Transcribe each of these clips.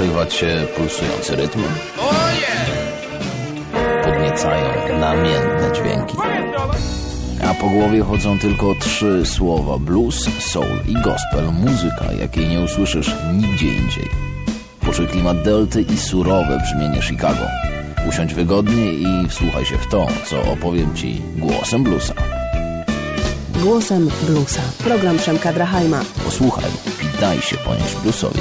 porywać się pulsujący rytm. Podniecają namiętne dźwięki. A po głowie chodzą tylko 3 słowa: blues, soul i gospel. Muzyka, jakiej nie usłyszysz nigdzie indziej. Poczuj klimat delty i surowe brzmienie Chicago. Usiądź wygodnie i wsłuchaj się w to, co opowiem Ci głosem bluesa. Głosem bluesa. Program Przemka Drachajma. Posłuchaj i daj się ponieść bluesowi.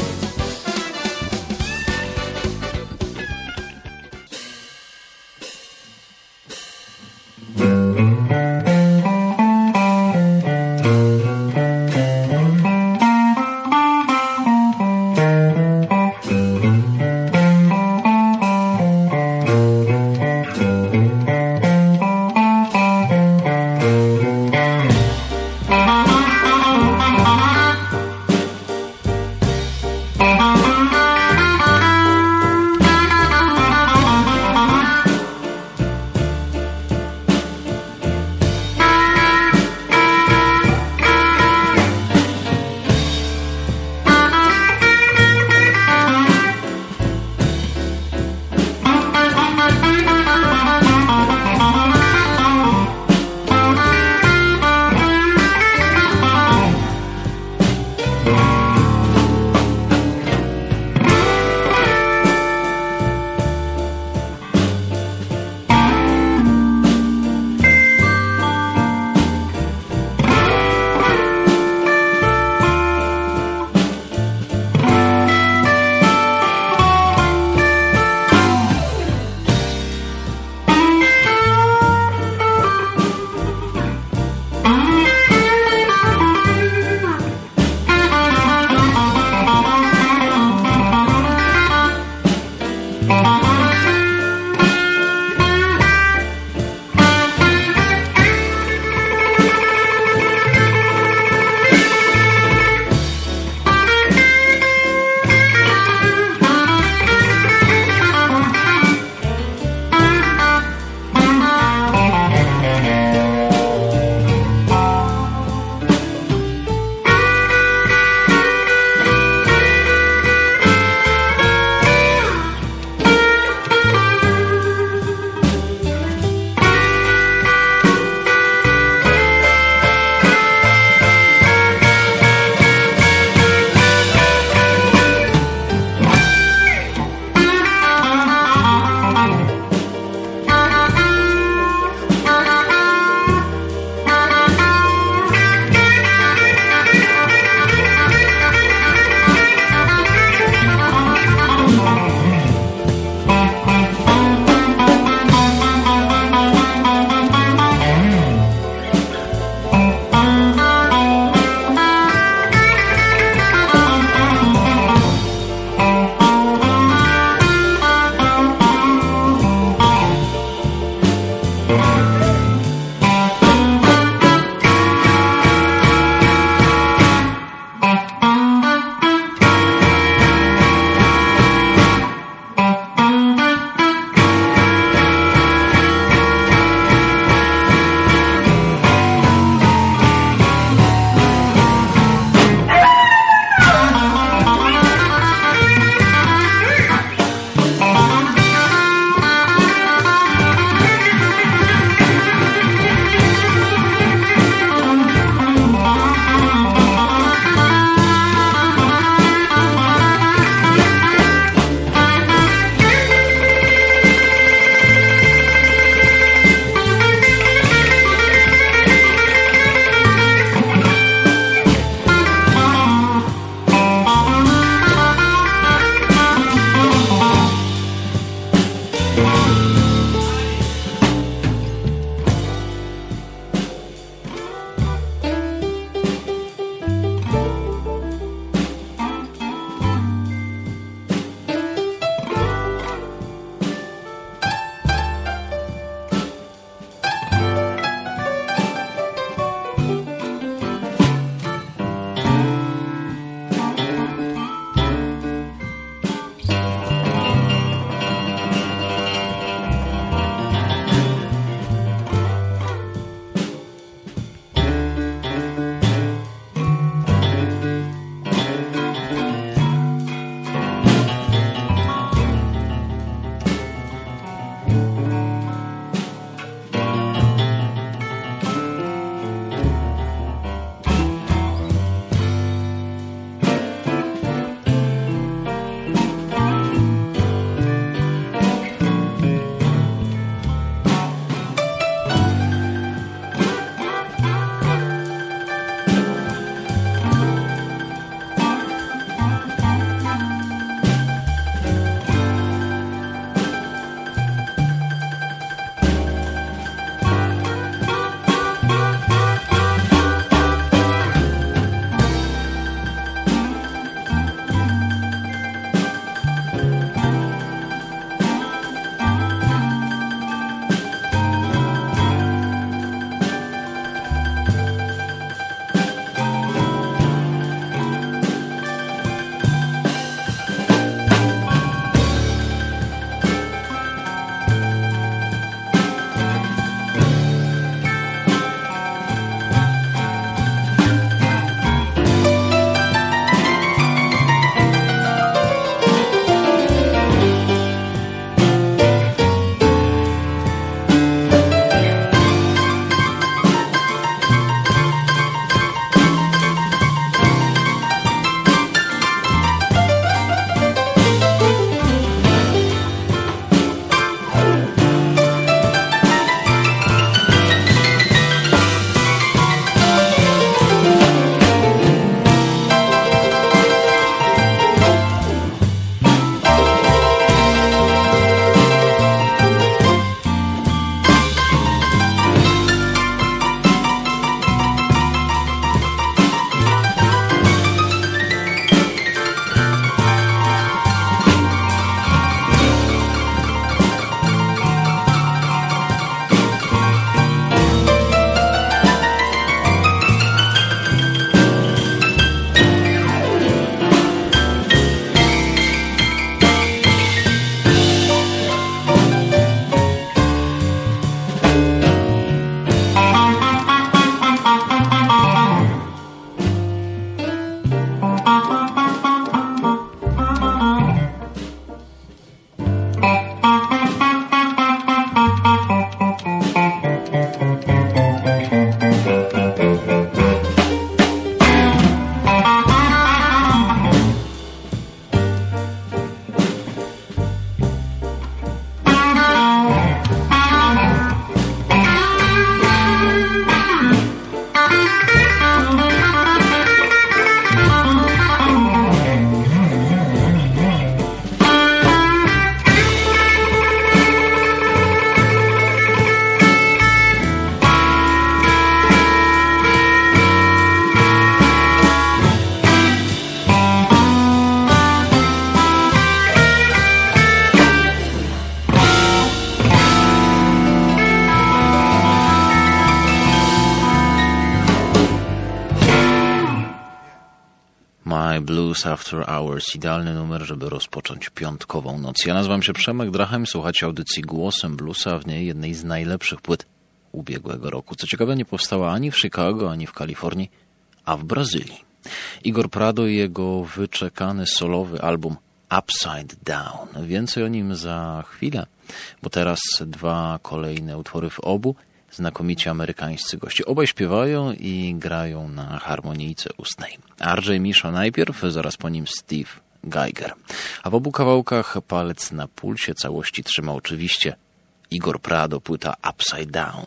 Blues After Hours. Idealny numer, żeby rozpocząć piątkową noc. Ja nazywam się Przemek Drachem, słuchacie audycji Głosem Bluesa, w niej jednej z najlepszych płyt ubiegłego roku. Co ciekawe, nie powstała ani w Chicago, ani w Kalifornii, a w Brazylii. Igor Prado i jego wyczekany solowy album Upside Down. Więcej o nim za chwilę, bo teraz dwa kolejne utwory w obu znakomici amerykańscy goście. Obaj śpiewają i grają na harmonijce ustnej. RJ Misha najpierw, zaraz po nim Steve Geiger. A w obu kawałkach palec na pulsie całości trzyma oczywiście Igor Prado, płyta Upside Down.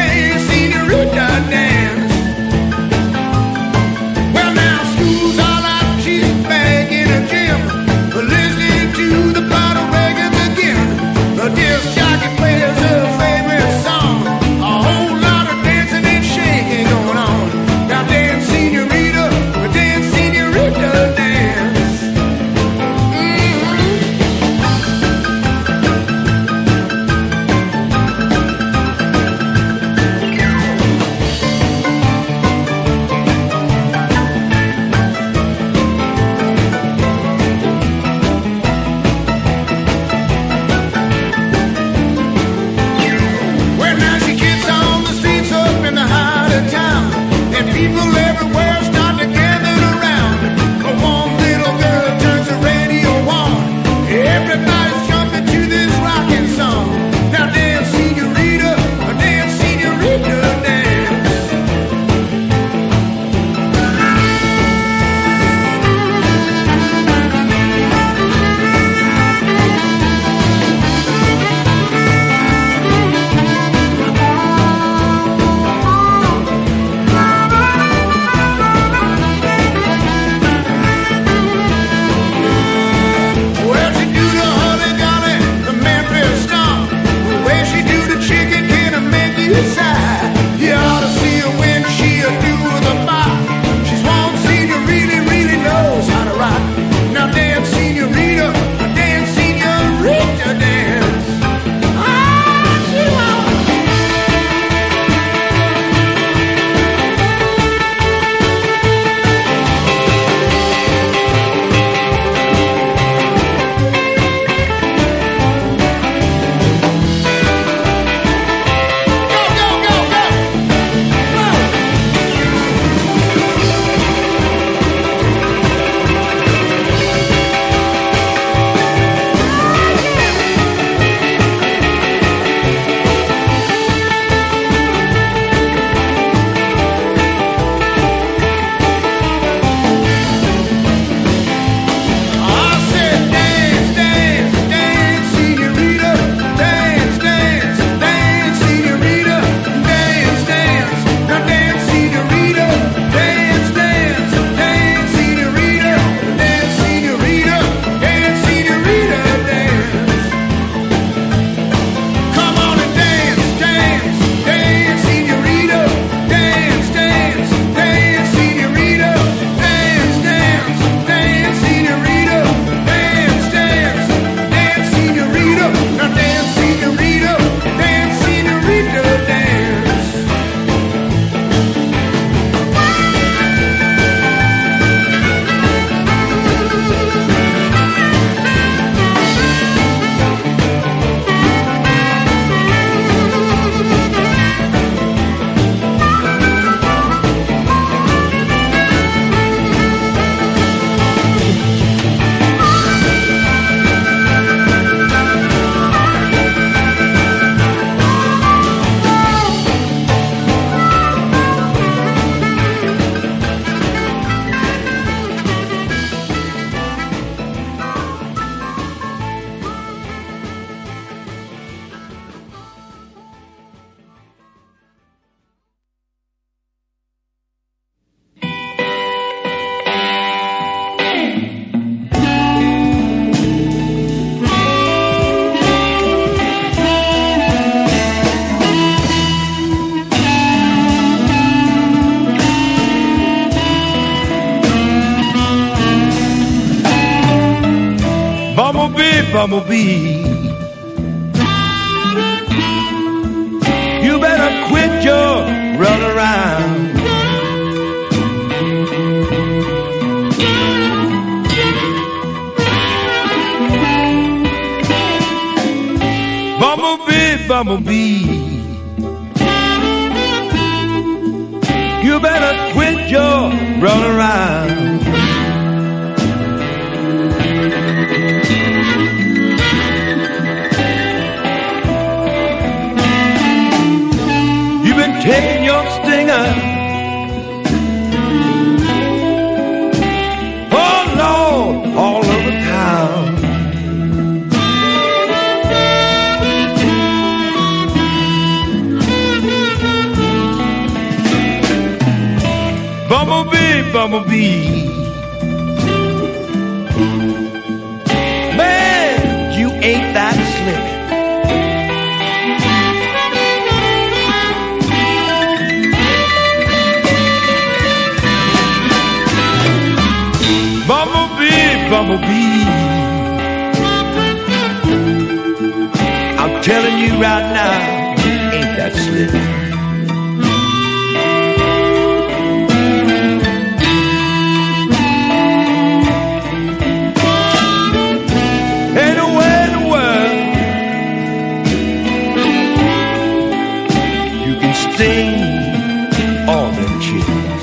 Well, now school's all I bumblebee, you better quit your run around. Bumblebee, bumblebee, you better quit your run around. You've been taking your stinger, oh Lord, all over town. Bumblebee, bumblebee, man, you ain't that slick. Bumblebee, bumblebee, I'm telling you right now, ain't that slick. Sting all them chicks.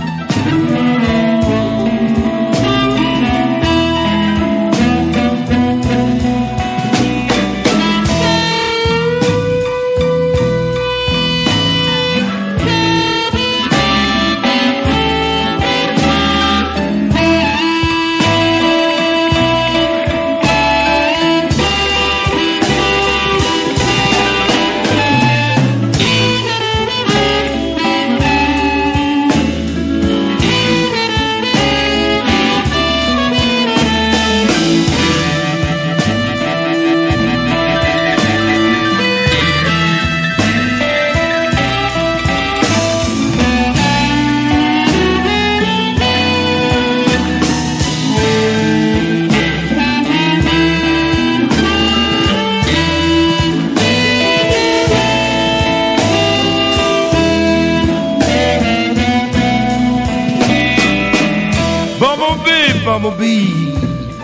Bumblebee,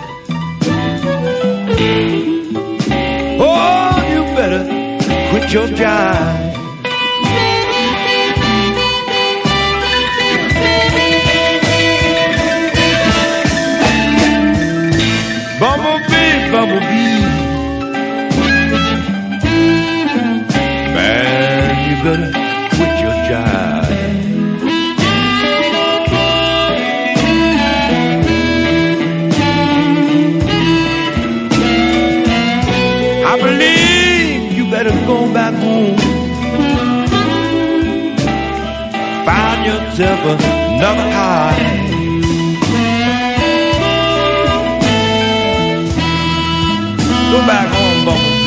oh, you better quit your jive. Bumblebee, bumblebee, man, you better quit your jive. I believe you better go back home, find yourself another high. Go back home, Bumblebee.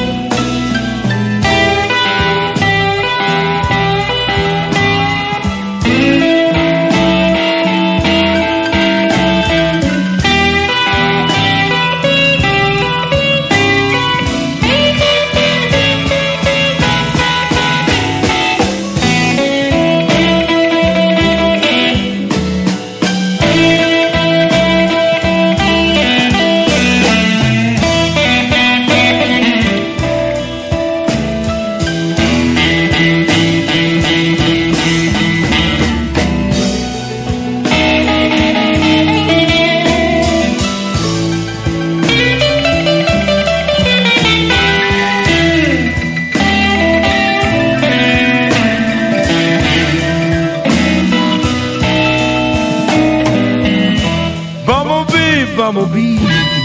Bumblebee,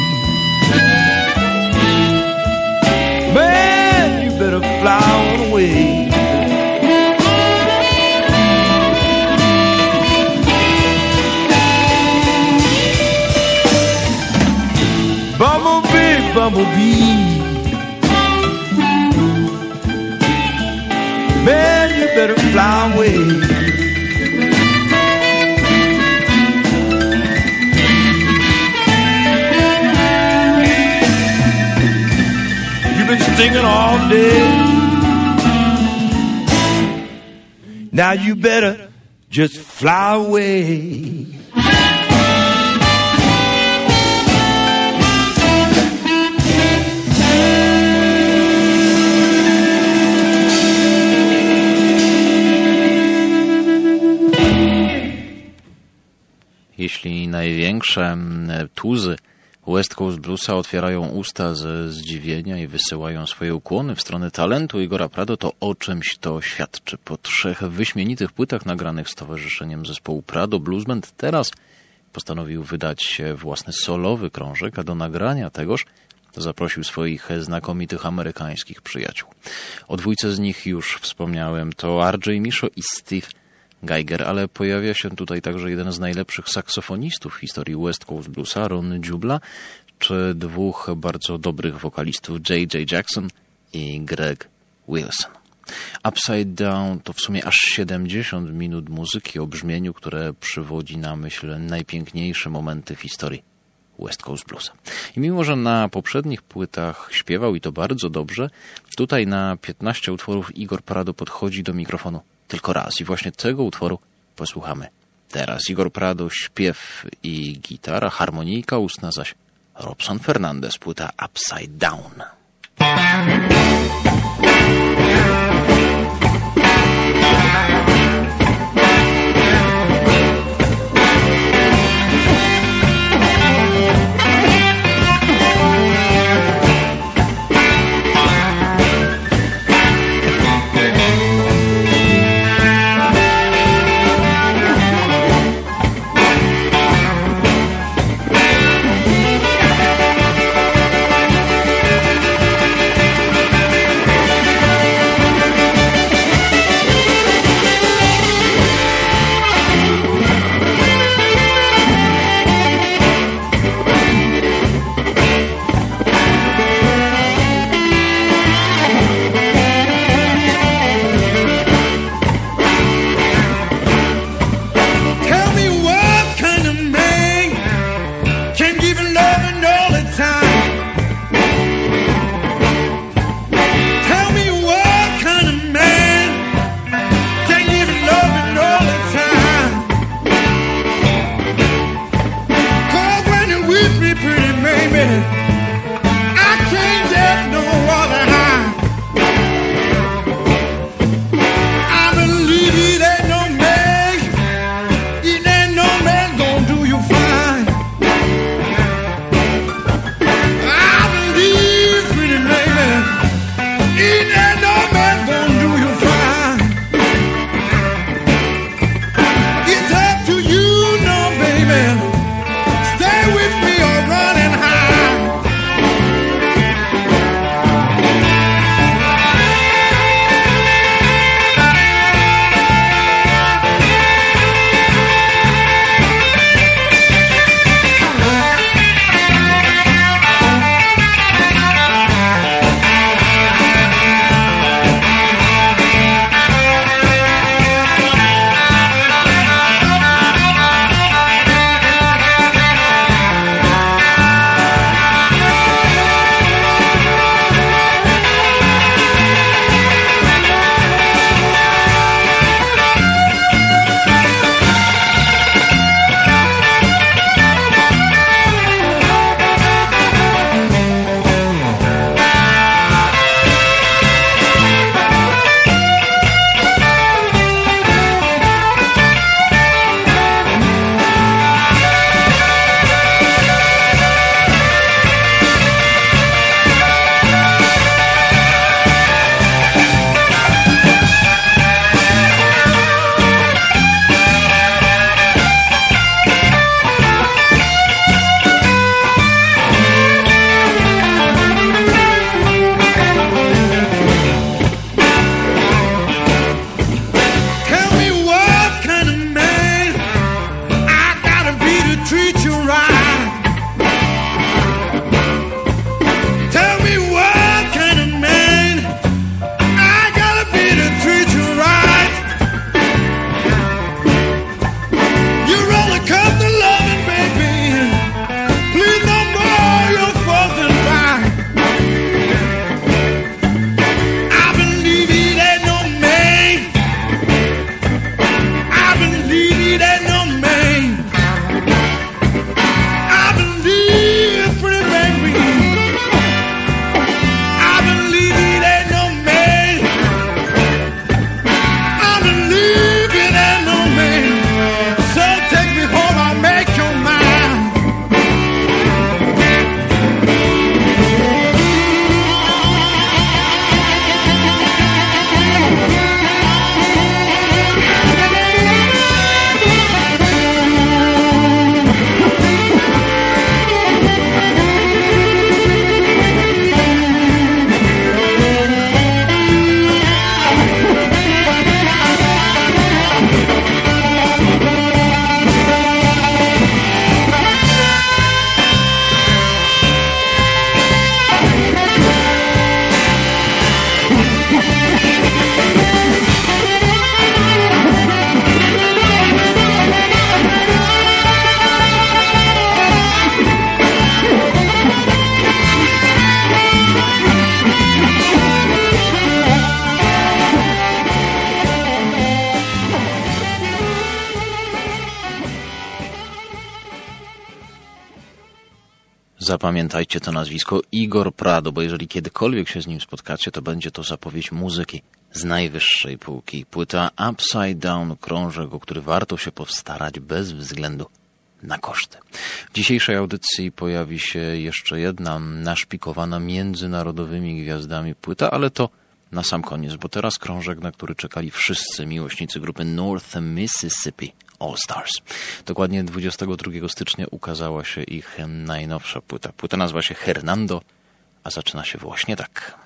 man, you better fly on away. Bumblebee, bumblebee, man, you better fly away. thinking all day. Now you better just fly away. Jeśli największe tuzy West Coast Bluesa otwierają usta ze zdziwienia i wysyłają swoje ukłony w stronę talentu Igora Prado, to o czymś to świadczy. Po 3 wyśmienitych płytach nagranych z towarzyszeniem zespołu Prado, Blues Band teraz postanowił wydać własny solowy krążek, a do nagrania tegoż zaprosił swoich znakomitych amerykańskich przyjaciół. O 2 z nich już wspomniałem, to R.J. Misho i Steve Geiger, ale pojawia się tutaj także jeden z najlepszych saksofonistów w historii West Coast Bluesa, Ron Jubla, czy 2 bardzo dobrych wokalistów, J.J. Jackson i Greg Wilson. Upside Down to w sumie aż 70 minut muzyki o brzmieniu, które przywodzi na myśl najpiękniejsze momenty w historii West Coast Bluesa. I mimo, że na poprzednich płytach śpiewał i to bardzo dobrze, tutaj na 15 utworów Igor Prado podchodzi do mikrofonu tylko raz i właśnie tego utworu posłuchamy teraz. Igor Prado, śpiew i gitara, harmonijka ustna, zaś Robson Fernandez, płyta Upside Down. Zapamiętajcie to nazwisko Igor Prado, bo jeżeli kiedykolwiek się z nim spotkacie, to będzie to zapowiedź muzyki z najwyższej półki. Płyta Upside Down, krążek, o który warto się postarać bez względu na koszty. W dzisiejszej audycji pojawi się jeszcze jedna naszpikowana międzynarodowymi gwiazdami płyta, ale to na sam koniec, bo teraz krążek, na który czekali wszyscy miłośnicy grupy North Mississippi All Stars. Dokładnie 22 stycznia ukazała się ich najnowsza płyta. Płyta nazywa się Hernando, a zaczyna się właśnie tak.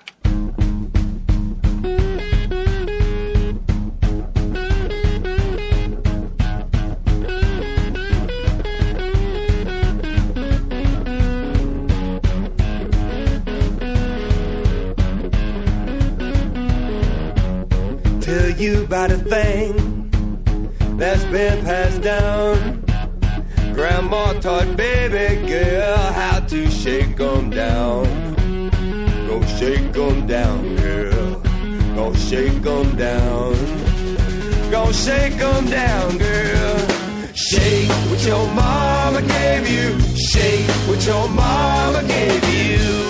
Tell you about a thing that's been passed down. Grandma taught baby girl how to shake 'em down. Go shake 'em down, girl. Go shake 'em down. Go shake 'em down, girl. Shake what your mama gave you. Shake what your mama gave you.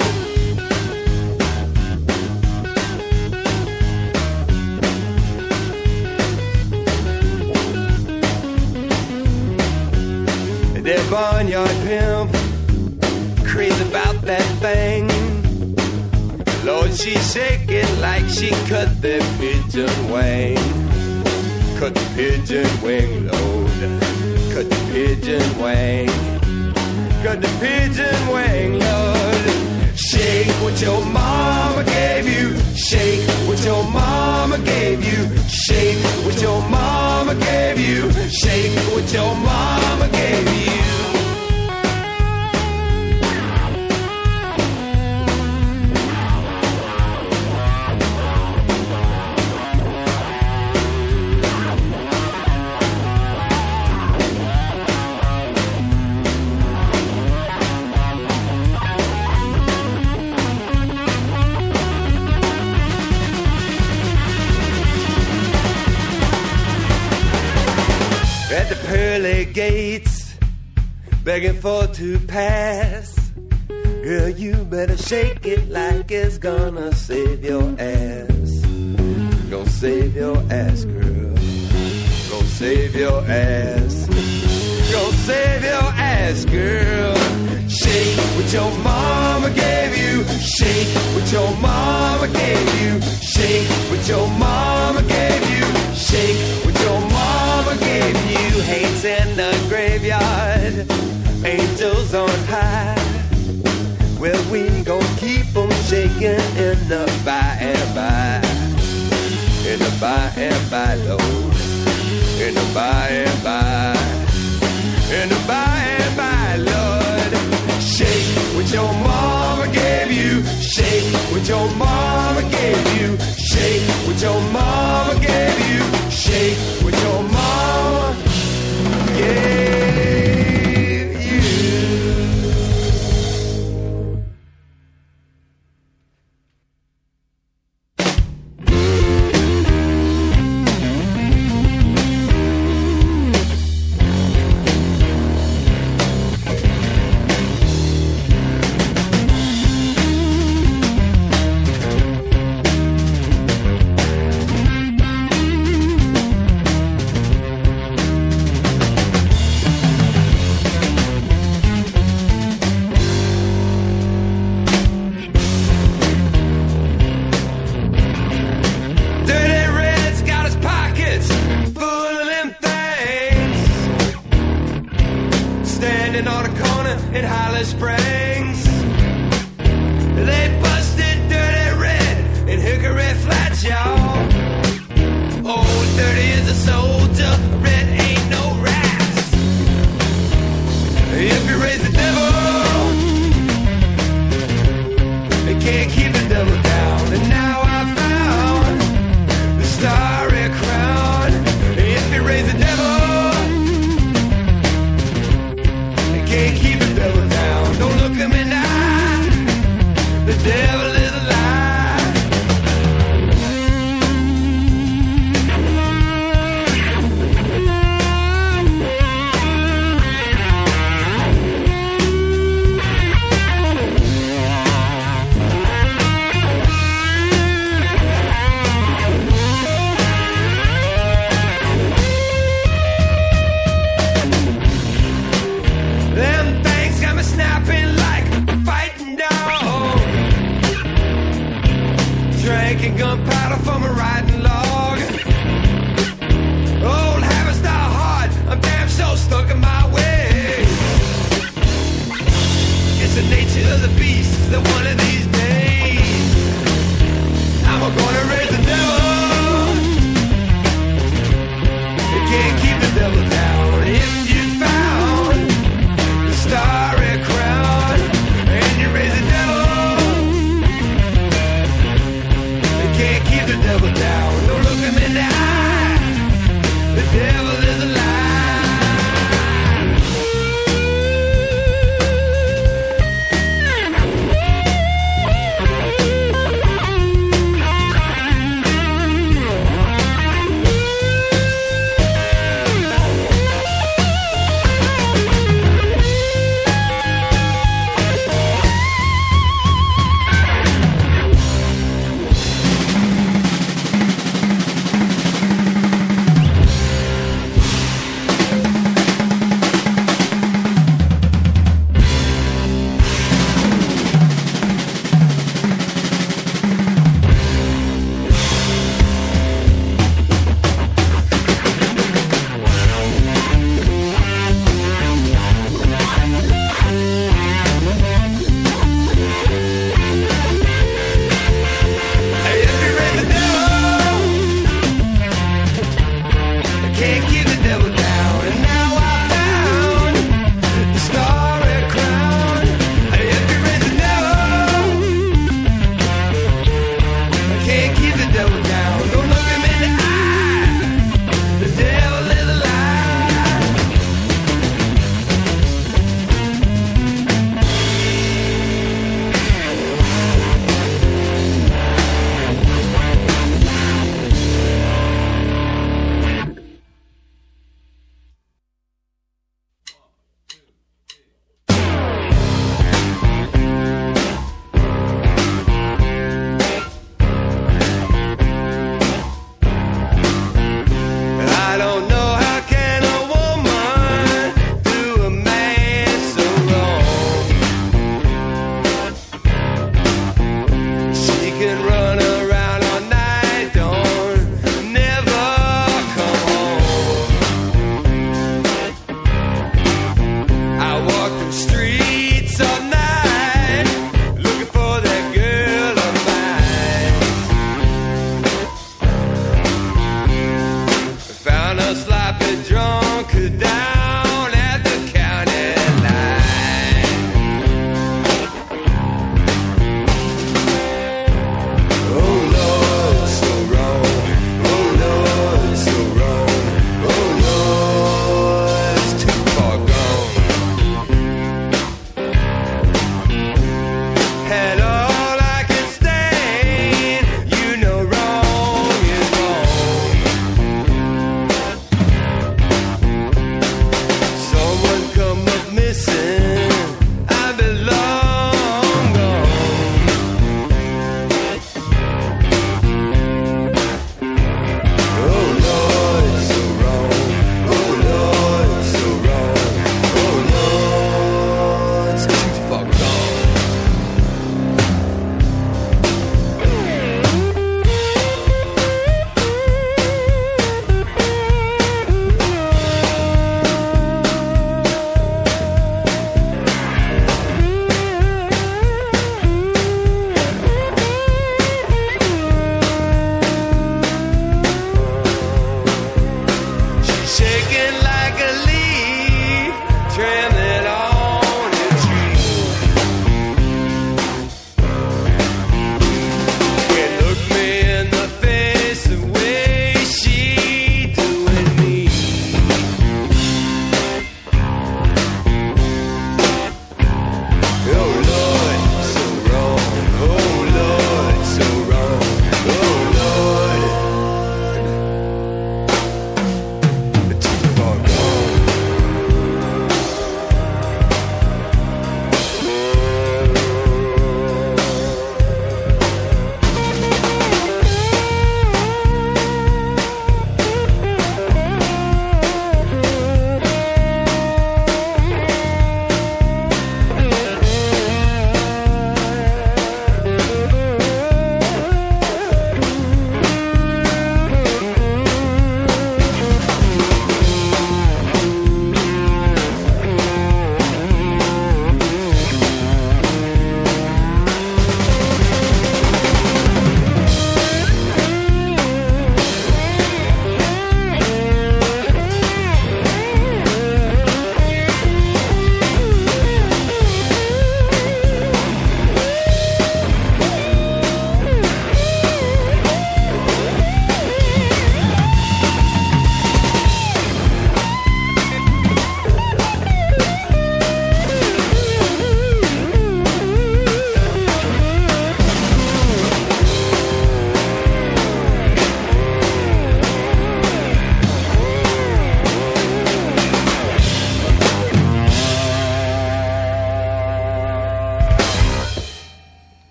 That barnyard pimp, crazy about that thing. Lord, she shake it like she cut the pigeon wing. Cut the pigeon wing, Lord. Cut the pigeon wing. Cut the pigeon wing, Lord. Shake what your mama gave you. Shake what your mama gave you. Shake what your mama gave you. Shake what your mama gave you. At the pearly gates, begging for to pass. Girl, you better shake it like it's gonna save your ass. Gonna save your ass, girl. Gonna save your ass. Gonna save your ass, girl. Shake what your mama gave you. Shake what your mama gave you. Shake what your mama gave you. Shake what your mama gave you. Hates in the graveyard, angels on high. Well, we gon' keep them shaking in the by and by. In the by and by, Lord. In the by and by. In the by and by, Lord. Shake what your mama gave you. Shake what your mama gave you. Shake what your mama gave you. Shake what your mama gave you. Don't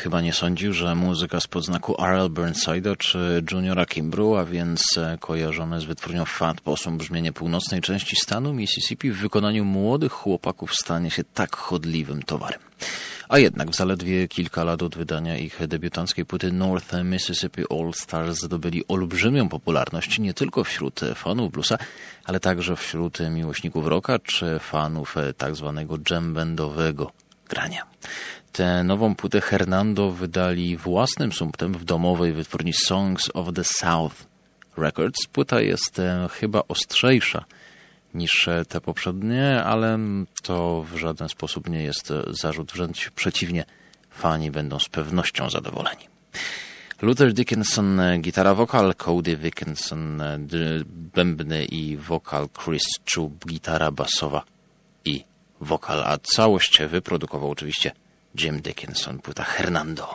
chyba nie sądził, że muzyka spod znaku R.L. Burnside'a czy Juniora Kimbru, a więc kojarzone z wytwórnią Fat Possum brzmienie północnej części stanu Mississippi w wykonaniu młodych chłopaków stanie się tak chodliwym towarem. A jednak w zaledwie kilka lat od wydania ich debiutanckiej płyty North Mississippi All Stars zdobyli olbrzymią popularność nie tylko wśród fanów bluesa, ale także wśród miłośników rocka czy fanów tak zwanego jam bandowego grania. Tę nową płytę Hernando wydali własnym sumptem w domowej wytwórni Songs of the South Records. Płyta jest chyba ostrzejsza niż te poprzednie, ale to w żaden sposób nie jest zarzut, wręcz przeciwnie, fani będą z pewnością zadowoleni. Luther Dickinson, gitara, wokal, Cody Dickinson, bębny i wokal, Chris Chub, gitara basowa i wokal, a całość wyprodukował oczywiście Jim Dickinson, płyta Hernando.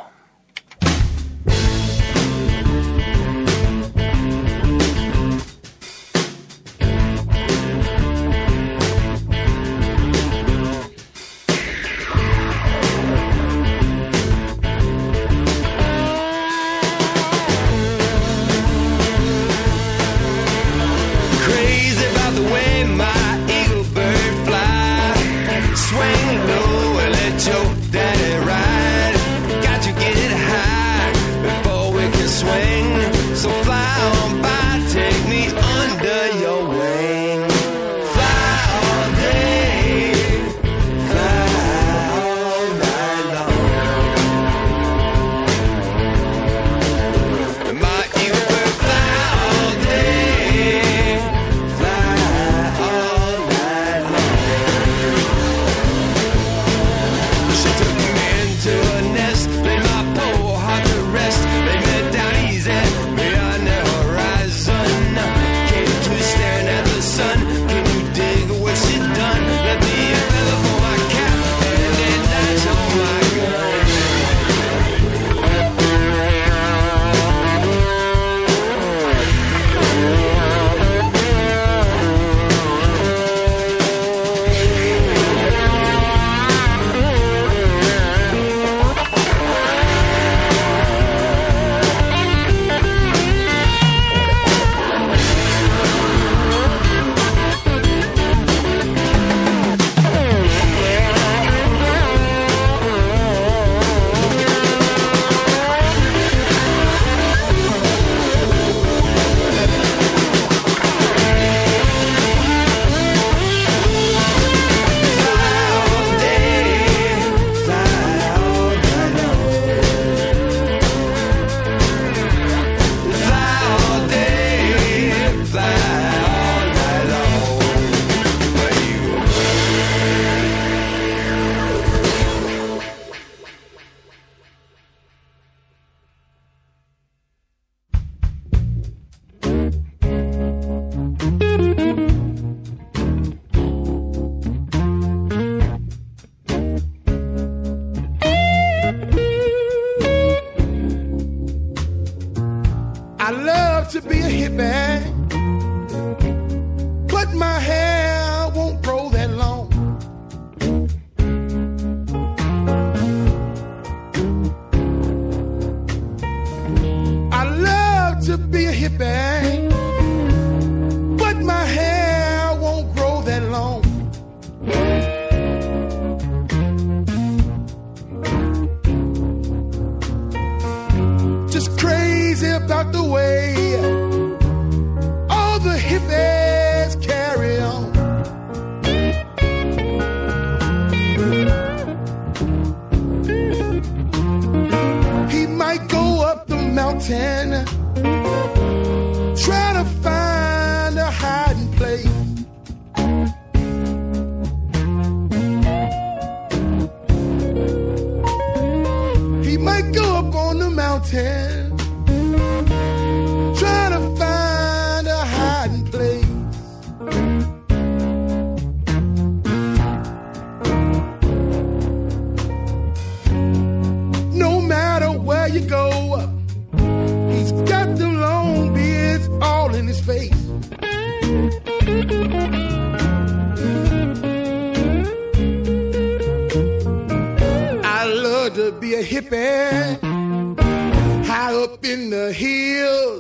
hippie, high up in the hills,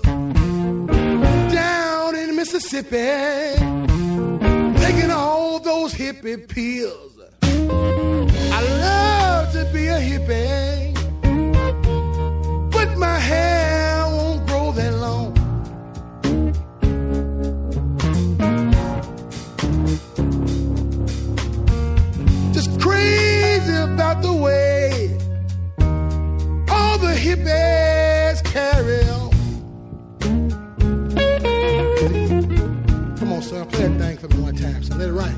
down in Mississippi, taking all those hippie pills. I love to be a hippie, but my hair won't grow that long. Just crazy about the way all the hippies carry on. Come on, son, play that thing for me one time, so let it rhyme.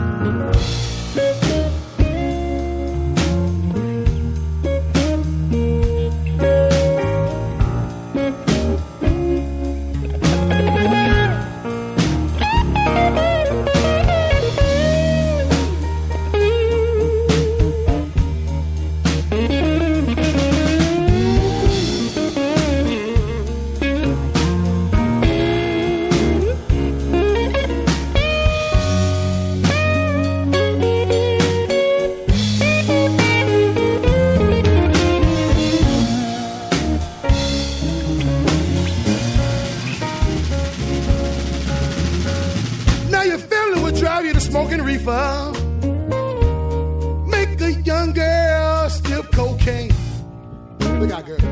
Smoking reefer, make a young girl sniff cocaine. Look out, girl.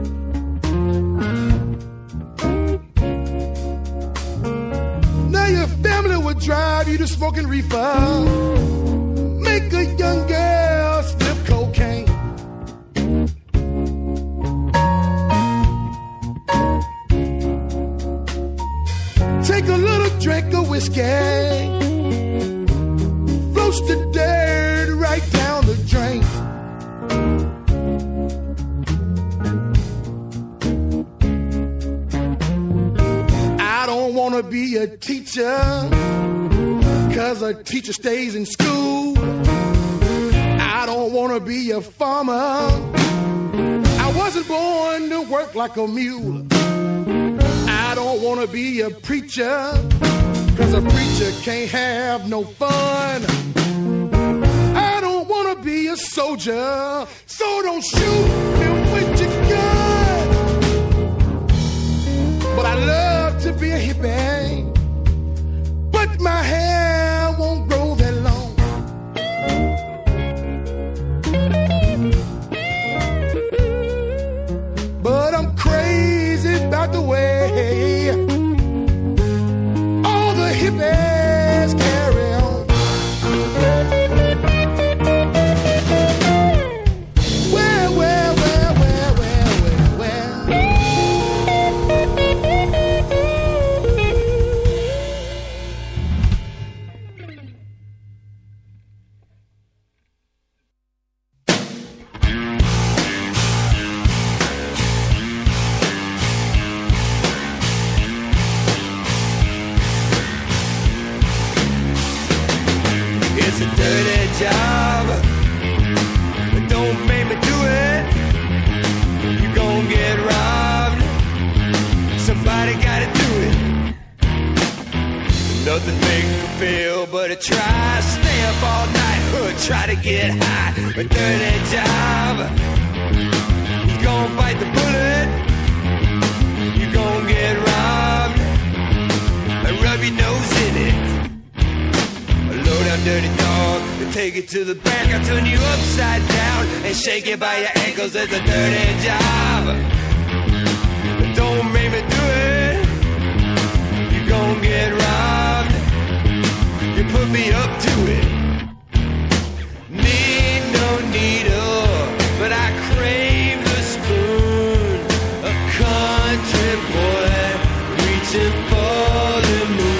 Now your family would drive you to smoking reefer, make a young girl sniff cocaine. Take a little drink of whiskey, the dirt right down the drain. I don't want to be a teacher, 'cause a teacher stays in school. I don't want to be a farmer, I wasn't born to work like a mule. I don't want to be a preacher, 'cause a preacher can't have no fun. Be a soldier, so don't shoot me with your gun. But I love to be a hippie, but my hair won't grow that long. But I'm crazy about the way all the hippies carry on. Job, but don't make me do it. You're gonna get robbed. Somebody gotta do it. Nothing makes me feel but to try. Stay up all night, try to get high. A dirty job. You're gonna bite the bullet. You're gonna get robbed. And rub your nose in it. A low down dirty dog. Take it to the bank, I'll turn you upside down and shake it by your ankles. It's a dirty job, but don't make me do it. You're gonna get robbed. You put me up to it. Need no needle, but I crave the spoon. A country boy reaching for the moon.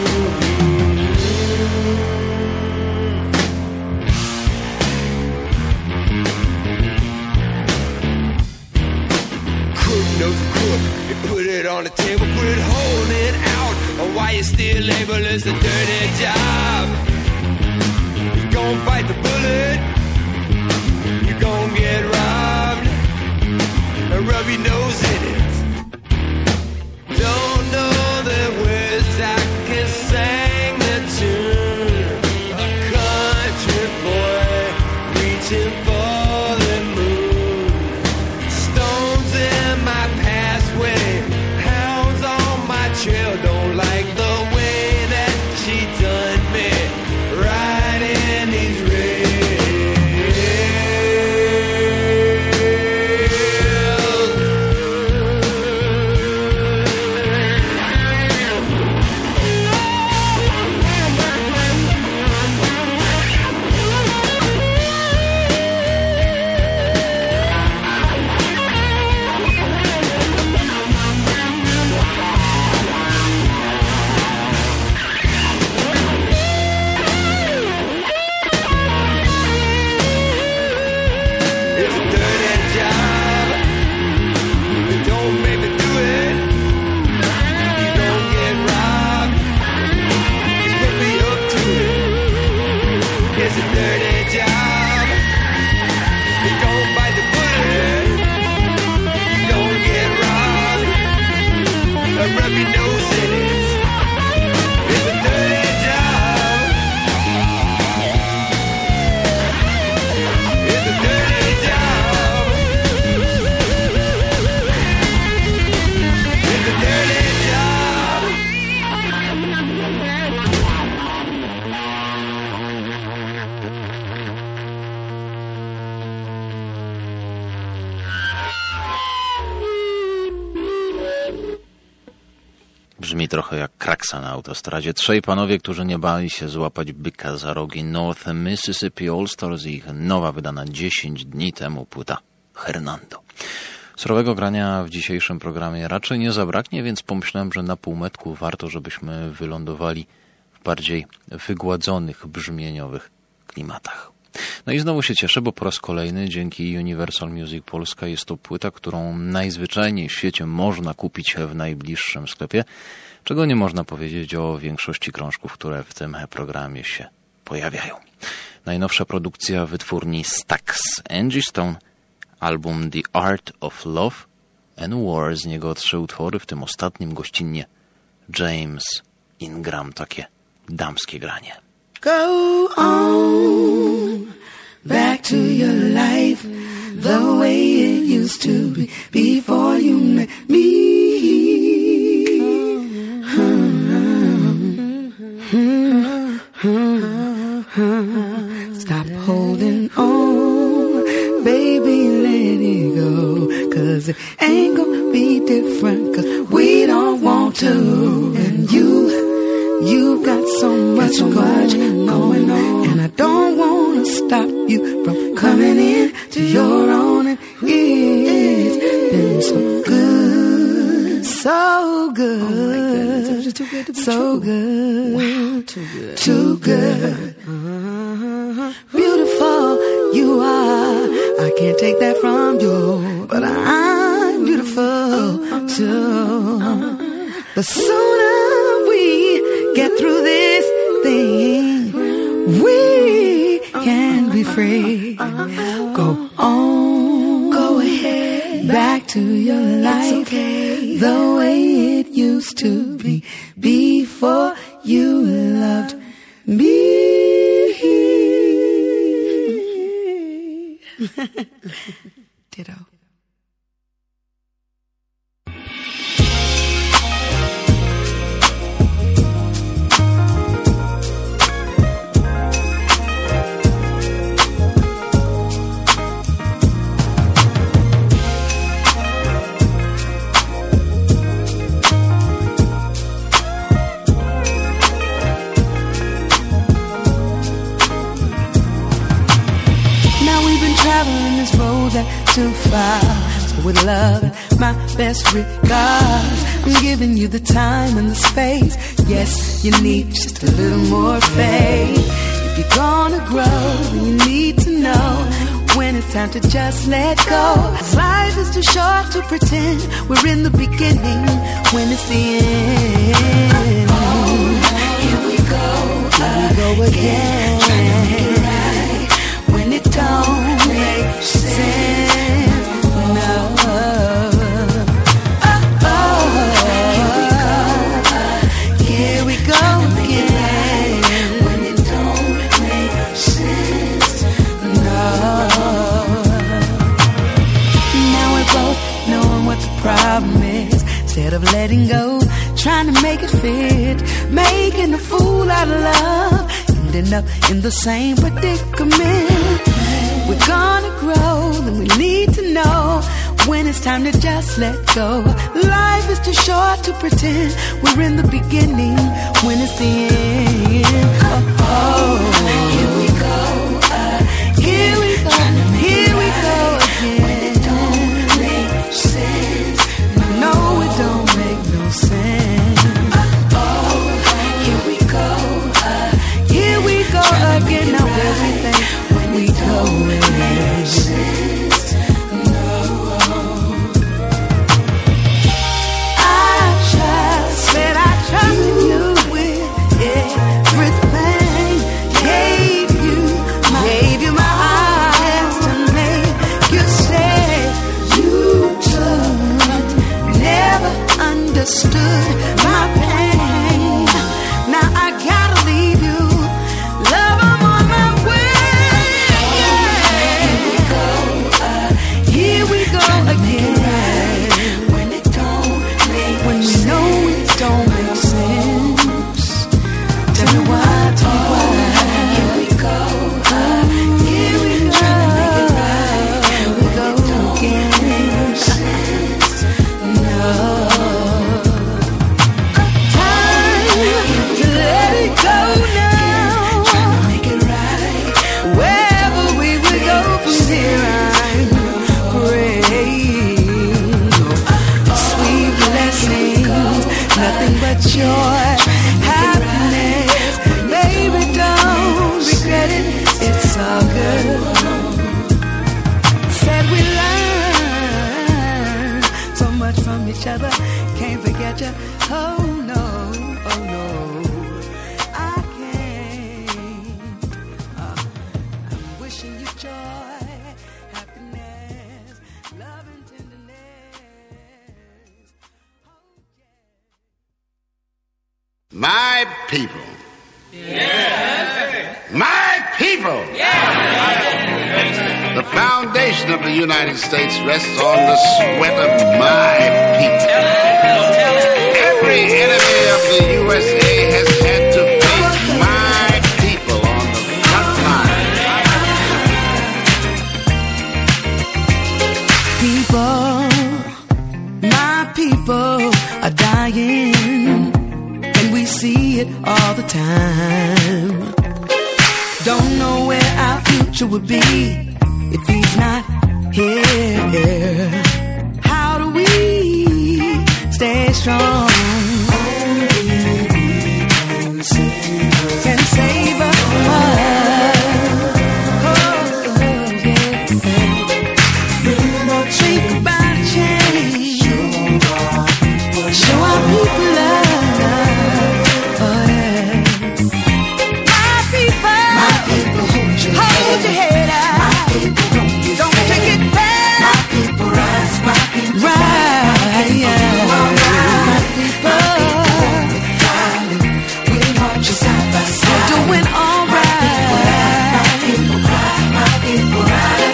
Put it on the table, quit holding it out. Or why you still label as a dirty job. You're gonna bite the bullet. You're gonna get robbed. And rub your nose in it. Don't know the words, I can sing the tune. A country boy reaching for the moon. rub your nose in it. It's a dirty job. It's a dirty job. It's a dirty job. Brzmi trochę jak kraksa na autostradzie. Trzej panowie, którzy nie bali się złapać byka za rogi. North Mississippi All Stars i ich nowa, wydana 10 dni temu płyta Hernando. Surowego grania w dzisiejszym programie raczej nie zabraknie, więc pomyślałem, że na półmetku warto, żebyśmy wylądowali w bardziej wygładzonych, brzmieniowych klimatach. No i znowu się cieszę, bo po raz kolejny dzięki Universal Music Polska jest to płyta, którą najzwyczajniej w świecie można kupić w najbliższym sklepie, czego nie można powiedzieć o większości krążków, które w tym programie się pojawiają. Najnowsza produkcja wytwórni Stax, Angie Stone, album The Art of Love and War, z niego 3 utwory, w tym ostatnim gościnnie James Ingram, takie damskie granie. Go on back to your life the way it used to be before you met me. Stop holding on, baby, let it go, 'cause it ain't gonna be different, 'cause we don't want to. And you've got so much going on, and I don't want to stop you from coming in to your own. And it's been so good, so good, oh my goodness, just too good to be so true. Good, wow, too good. Beautiful you are, I can't take that from you, but I'm beautiful too. The sooner we get through this thing, we can be free. Go on, go ahead, back to your life, okay, the way it used to be before you loved me. Ditto. Traveling this road that's too far, so with love and my best regards, I'm giving you the time and the space. Yes, you need just a little more faith. If you're gonna grow, then you need to know when it's time to just let go. Life is too short to pretend we're in the beginning when it's the end. Here we go again. Trying to make it right when it don't make sense. No. Here we go again. When it don't make sense. No. Now we're both knowing what the problem is. Instead of letting go, trying to make it fit, making a fool out of love, ending up in the same predicament. We're gonna grow, then we need to know when it's time to just let go. Life is too short to pretend we're in the beginning when it's the end. Here we go, here we go, here we go again. When it don't make sense, no, it don't make no sense. Here we go, here we go again. Now everything we go makes sense. No, I trust you with everything. Yeah. understood my pain. Now I gotta leave you. Love, I'm on my way. Here we go again. When it don't make when we know it don't make sense. Tell me why, tell me why. Here we go. Here we go. Trying to make it right. Here we go again. No. Time to let it go now. Trying to make it right. Wherever we will go from here, I'm praying. Sweet blessings, nothing but joy, happiness. Baby, don't regret it. It's all good. Said we learned so much from each other. Can't forget you. Oh no, oh no, I can't. I'm wishing you joy, happiness, love and tenderness. My people. My people. The foundation of the United States rests on the sweat of my people. Every enemy of the USA has had to face my people on the front line. People, my people are dying, and we see it all the time. Don't know where our future would be if he's not here. How do we stay strong? Can save us. Think about change. Show our people love. Oh yeah. My people, hold your head up. My people, don't take it back. My people rise. My people rise. Yeah. My people, darling, we march side by side. We're doing all right. My people cry. My people ride.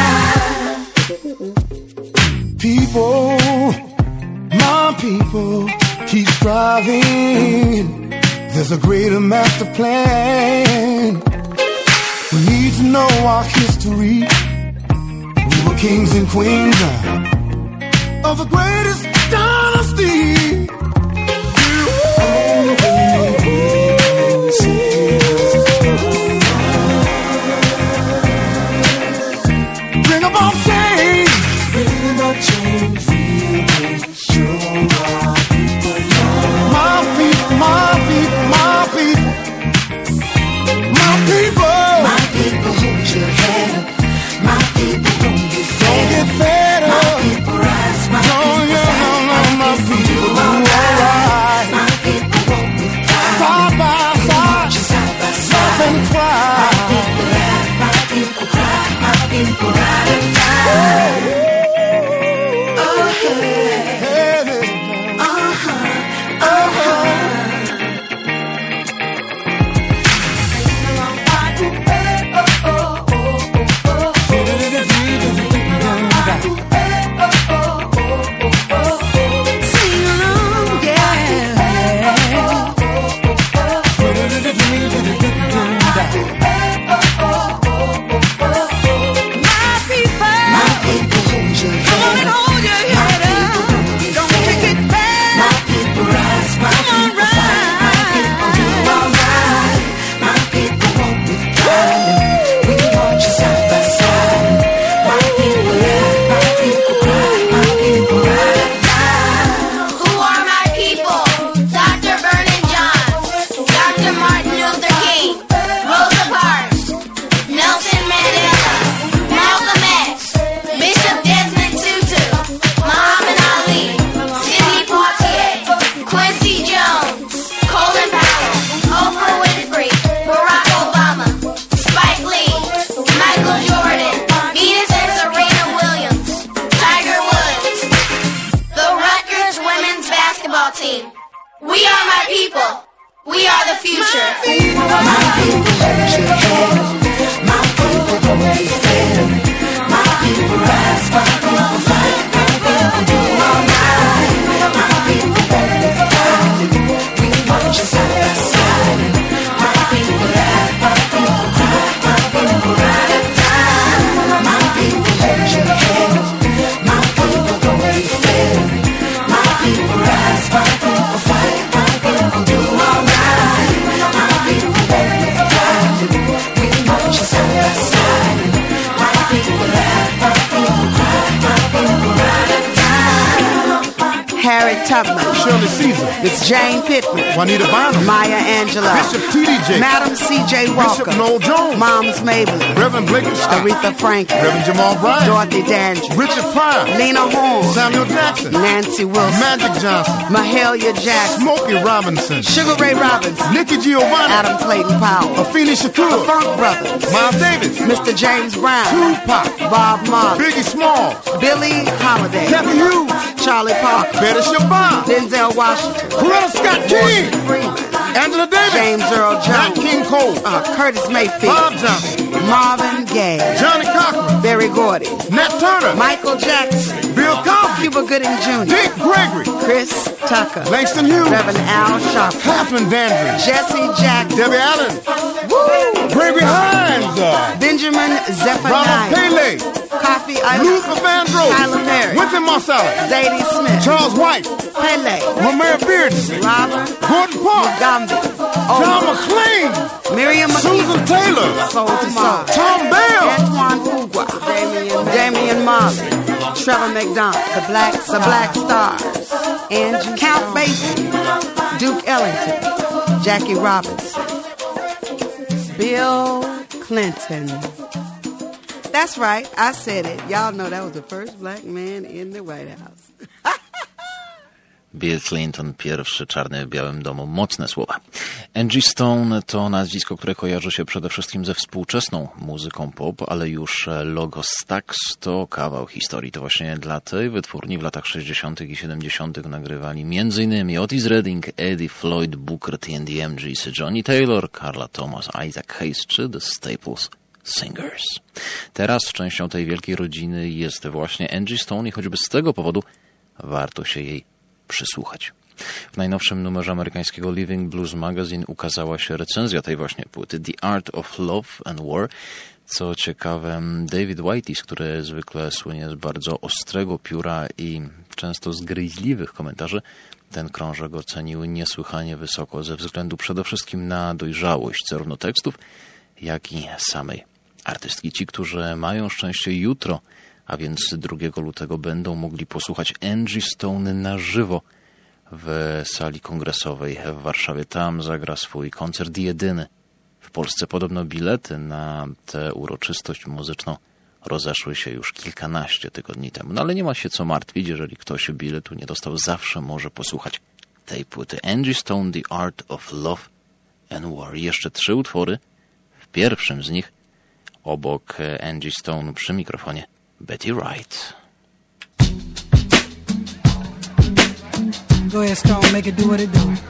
People, my people, keep striving. There's a greater master plan. We need to know our history. We were kings and queens of the greatest dynasty. Bring about change. Bring about change. Show our people love. My people, my people, my people. My people. My people, hold your head up. My people, don't get fed up. My people rise. My people fight. My people do all right. We are my people. We are the future. My people work your head. My people don't be fair. My people rise, my people fight. My people do all right. My people won't be quiet. We march side by side. My people laugh, my people cry. My people ride or die. My people work your head. My people don't be fair. My people rise, my people fight. My people do all right. My people won't be quiet. We march side by side. My people laugh, my people cry. My people ride or die. Harry Tubman, Shirley Caesar, Miss Jane Pittman, Juanita Bynum, Maya Angelou, Bishop T.D.J., Madam C.J. Bishop Walker, Noel Jones, Moms Mabley, Reverend Blinkenstein, Aretha Franklin, Reverend Jamal Bryant, Dorothy Dandridge, Richard Pryor, Lena Horne, Samuel Jackson, Nancy Wilson, Magic Johnson, Mahalia Jackson, Smokey Robinson, Sugar Ray Robinson, Nikki Giovanni, Adam Clayton Powell, Afeni the Shakur, Funk Brothers, Miles Davis, Mr. James Brown, Tupac, Bob Marley, Biggie Smalls, Billie Holiday, Kathy Hughes, Charlie Parker, Betty Shabazz, Denzel Washington, Coretta Scott King, Freeman, Angela Davis, James Earl Nat Jones, King Cole, Curtis Mayfield, Bob Johnson, Marvin Gaye, Johnny Cochran, Berry Gordy, Nat Turner, Michael Jackson, Bill Cosby, Cuba Gooding Jr., Dick Gregory, Chris Tucker, Langston Hughes, Reverend Al Sharpton, Catherine Dandridge, Jesse Jackson, Debbie Allen, Woo! Gregory Hines, Benjamin Robert Zephaniah, Pele, Coffee Luther Island, Vandross, Tyler Perry, Wynton Marsalis, Zadie Smith, Charles White, Pele, Romare Bearden, Robert Gordon Park, Mugambi, John McClain, Miriam Susan McKee, Taylor, Soul to Soul, Tom Bell, Antoine Fuqua, Damian Marley, Trevor McDonald, the Black Stars, Angie Count Basie, Duke Ellington, Jackie Robinson, Bill Clinton. That's right, I said it. Y'all know that was the first black man in the White House. Bill Clinton, pierwszy czarny w Białym Domu. Mocne słowa. Angie Stone to nazwisko, które kojarzy się przede wszystkim ze współczesną muzyką pop, ale już logo Stax to kawał historii. To właśnie dla tej wytwórni w latach 60. i 70. nagrywali m.in. Otis Redding, Eddie Floyd, Booker T and the MGs, Johnny Taylor, Carla Thomas, Isaac Hayes czy The Staples Singers. Teraz częścią tej wielkiej rodziny jest właśnie Angie Stone i choćby z tego powodu warto się jej przysłuchać. W najnowszym numerze amerykańskiego Living Blues Magazine ukazała się recenzja tej właśnie płyty The Art of Love and War. Co ciekawe, David Whiteys, który zwykle słynie z bardzo ostrego pióra i często zgryźliwych komentarzy, ten krążek ocenił niesłychanie wysoko ze względu przede wszystkim na dojrzałość zarówno tekstów, jak i samej artystki. Ci, którzy mają szczęście jutro, a więc 2 lutego będą mogli posłuchać Angie Stone na żywo w sali kongresowej w Warszawie. Tam zagra swój koncert jedyny. W Polsce podobno bilety na tę uroczystość muzyczną rozeszły się już kilkanaście tygodni temu. No ale nie ma się co martwić, jeżeli ktoś biletu nie dostał, zawsze może posłuchać tej płyty. Angie Stone, The Art of Love and War. Jeszcze 3 utwory. W pierwszym z nich obok Angie Stone przy mikrofonie Betty Wright. Go ahead, Stone, make it do what it do. Don't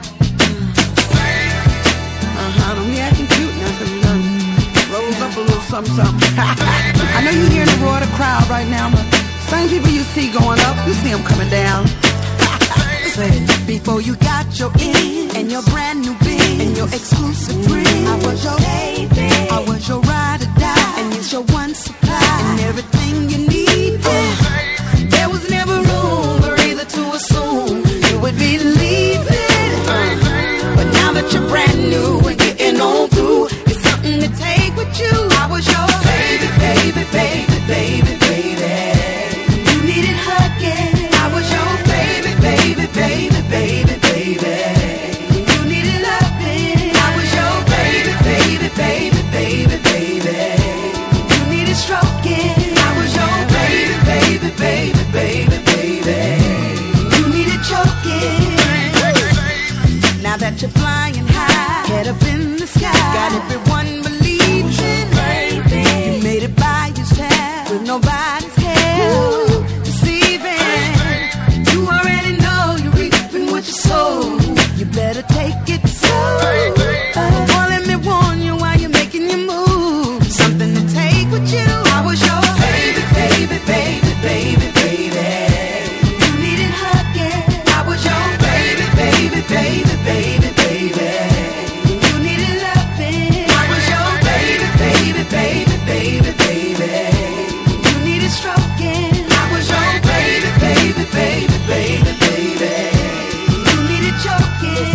be acting cute now, because you done rolls up a little something, something. I know you're hearing the roar of the crowd right now, but same people you see going up, you see them coming down. Before you got your in and your brand new Benz and your exclusive friend, I was your baby, I was your ride or die, and it's your one supply and everything you need. There was never room for either to assume you would be leaving, but now that you're brand new and getting on through, it's something to take with you. I was your baby, baby, baby, baby, baby. You needed hugging. I was your baby, baby, baby, baby, baby. You needed loving. I was your baby, baby, baby, baby, baby. You needed stroking. I was your baby, baby, baby, baby, baby. You needed choking. Now that you're flying high, head up in the sky, got everyone believing. You made it by yourself with nobody's help. Deceiving. You already know you're reaping what you sow. You've take it slow. Oh, let me warn you while you're making your move. Something to take with you. I was your baby, baby, baby, baby, baby. You needed hugging. I was your baby, baby, baby, baby, baby. You needed loving. I was your baby, baby, baby, baby, baby. You needed stroking. I was your baby, baby, baby, baby, baby. You needed choking.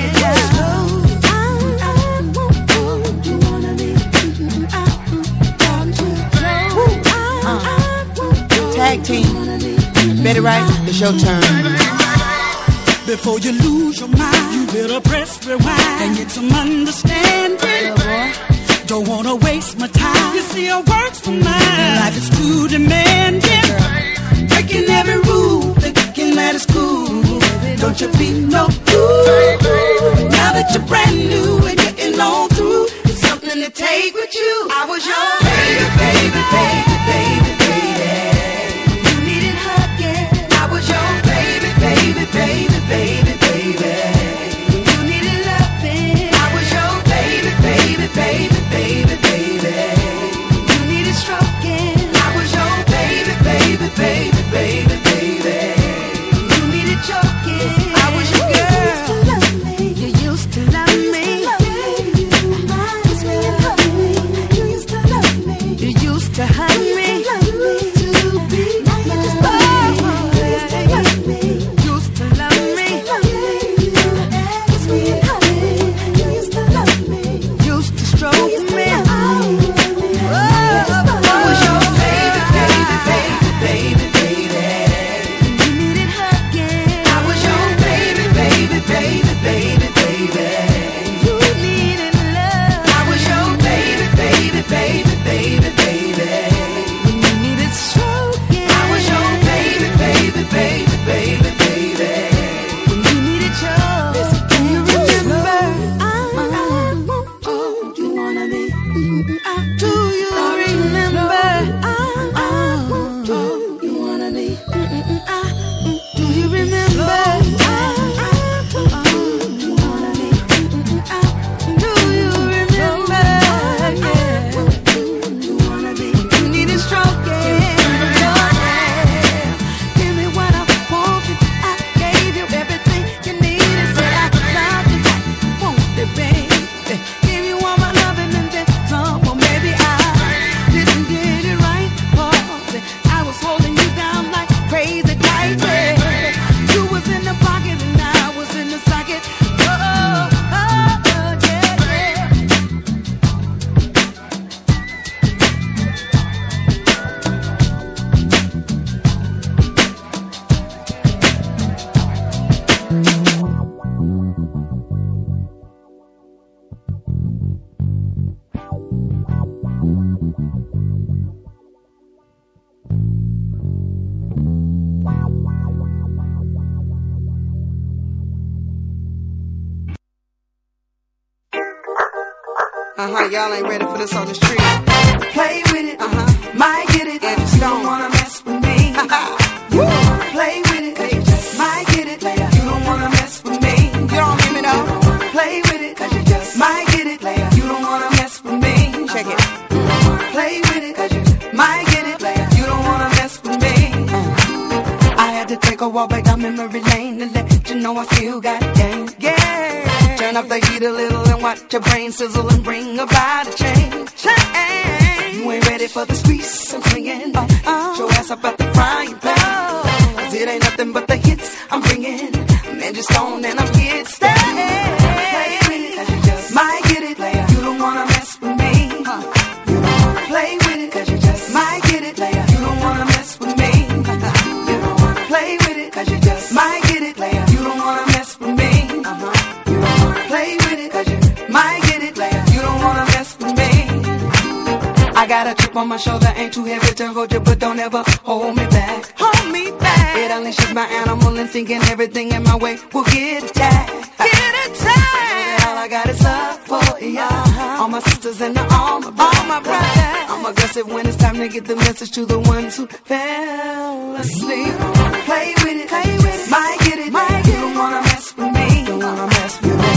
Tag team. Betty Wright, it's your turn. Before you lose your mind, you better press rewind and get some understanding. Don't wanna waste my time. You see, I works for mine. Life is too demanding. Breaking every rule, thinking that it's cool. Don't you be no fool. Now that you're brand new and getting on through, it's something to take with you. I was your baby, baby, baby, baby, baby. You needed hugging. I was your baby, baby, baby, baby, baby. You needed loving. I was your baby, baby, baby, baby, baby. You needed stroking. I was your baby, baby, baby, baby, baby. You needed choking. I was your girl. You used to love me. You used to love me. You used to hug me. Used to love me. Used to stroke me. I was your baby, baby, baby, baby, baby. You needed hugging. I was your baby, baby, baby, baby, baby. You needed love. I was your baby, baby, baby, baby, baby. You needed stroking. I was your baby, baby, baby, baby, baby. You needed yours. Do you remember? You wanna be? Do you remember? You wanna be? Do you remember? You wanna be? Do you remember? You wanna be? You needed stroking. Give me what I want you. I gave you everything you needed. Said I loved you. Want it, baby. Give you all my loving and then some. Well, maybe I didn't get it right. I was holding you down like crazy tight. You was in the pocket and I was in the socket. Y'all ain't ready for this on the street. Play with it, might get it. And You don't wanna mess with me. Play with it, 'cause you just might get it. You don't wanna mess with me. You don't hear me though? Play with it, 'cause you just might get it. You don't wanna mess with me. Check it. Play with it, 'cause you might get it. You don't wanna mess with me. I had to take a walk back down memory lane to let you know I still got game. Yeah. Turn up the heat a little and watch your brain sizzle and bring about a change. You ain't ready for the squeeze I'm swinging. Get your ass up at the frying pan. 'Cause it ain't nothing but the hits I'm bringing. Man, just on and I'm here to stay. Play with it, 'cause you just might get it. You don't wanna mess with me. Play with it, 'cause you just might get it. You don't wanna mess with me. Play with it, 'cause you just might get it. You don't wanna mess with me. Play with it, 'cause you might get it. You don't wanna mess with me. I got a chip on my shoulder, ain't too heavy to hold you, but don't ever hold me back. Hold me back. It unleashes my animal and thinking everything in my way will get attacked. Get attacked. All I got is love for ya. All my sisters and all my brothers. I'm aggressive when it's time to get the message to the ones who fell asleep. Play with it, might get it. You don't wanna mess with me. Don't wanna mess with me.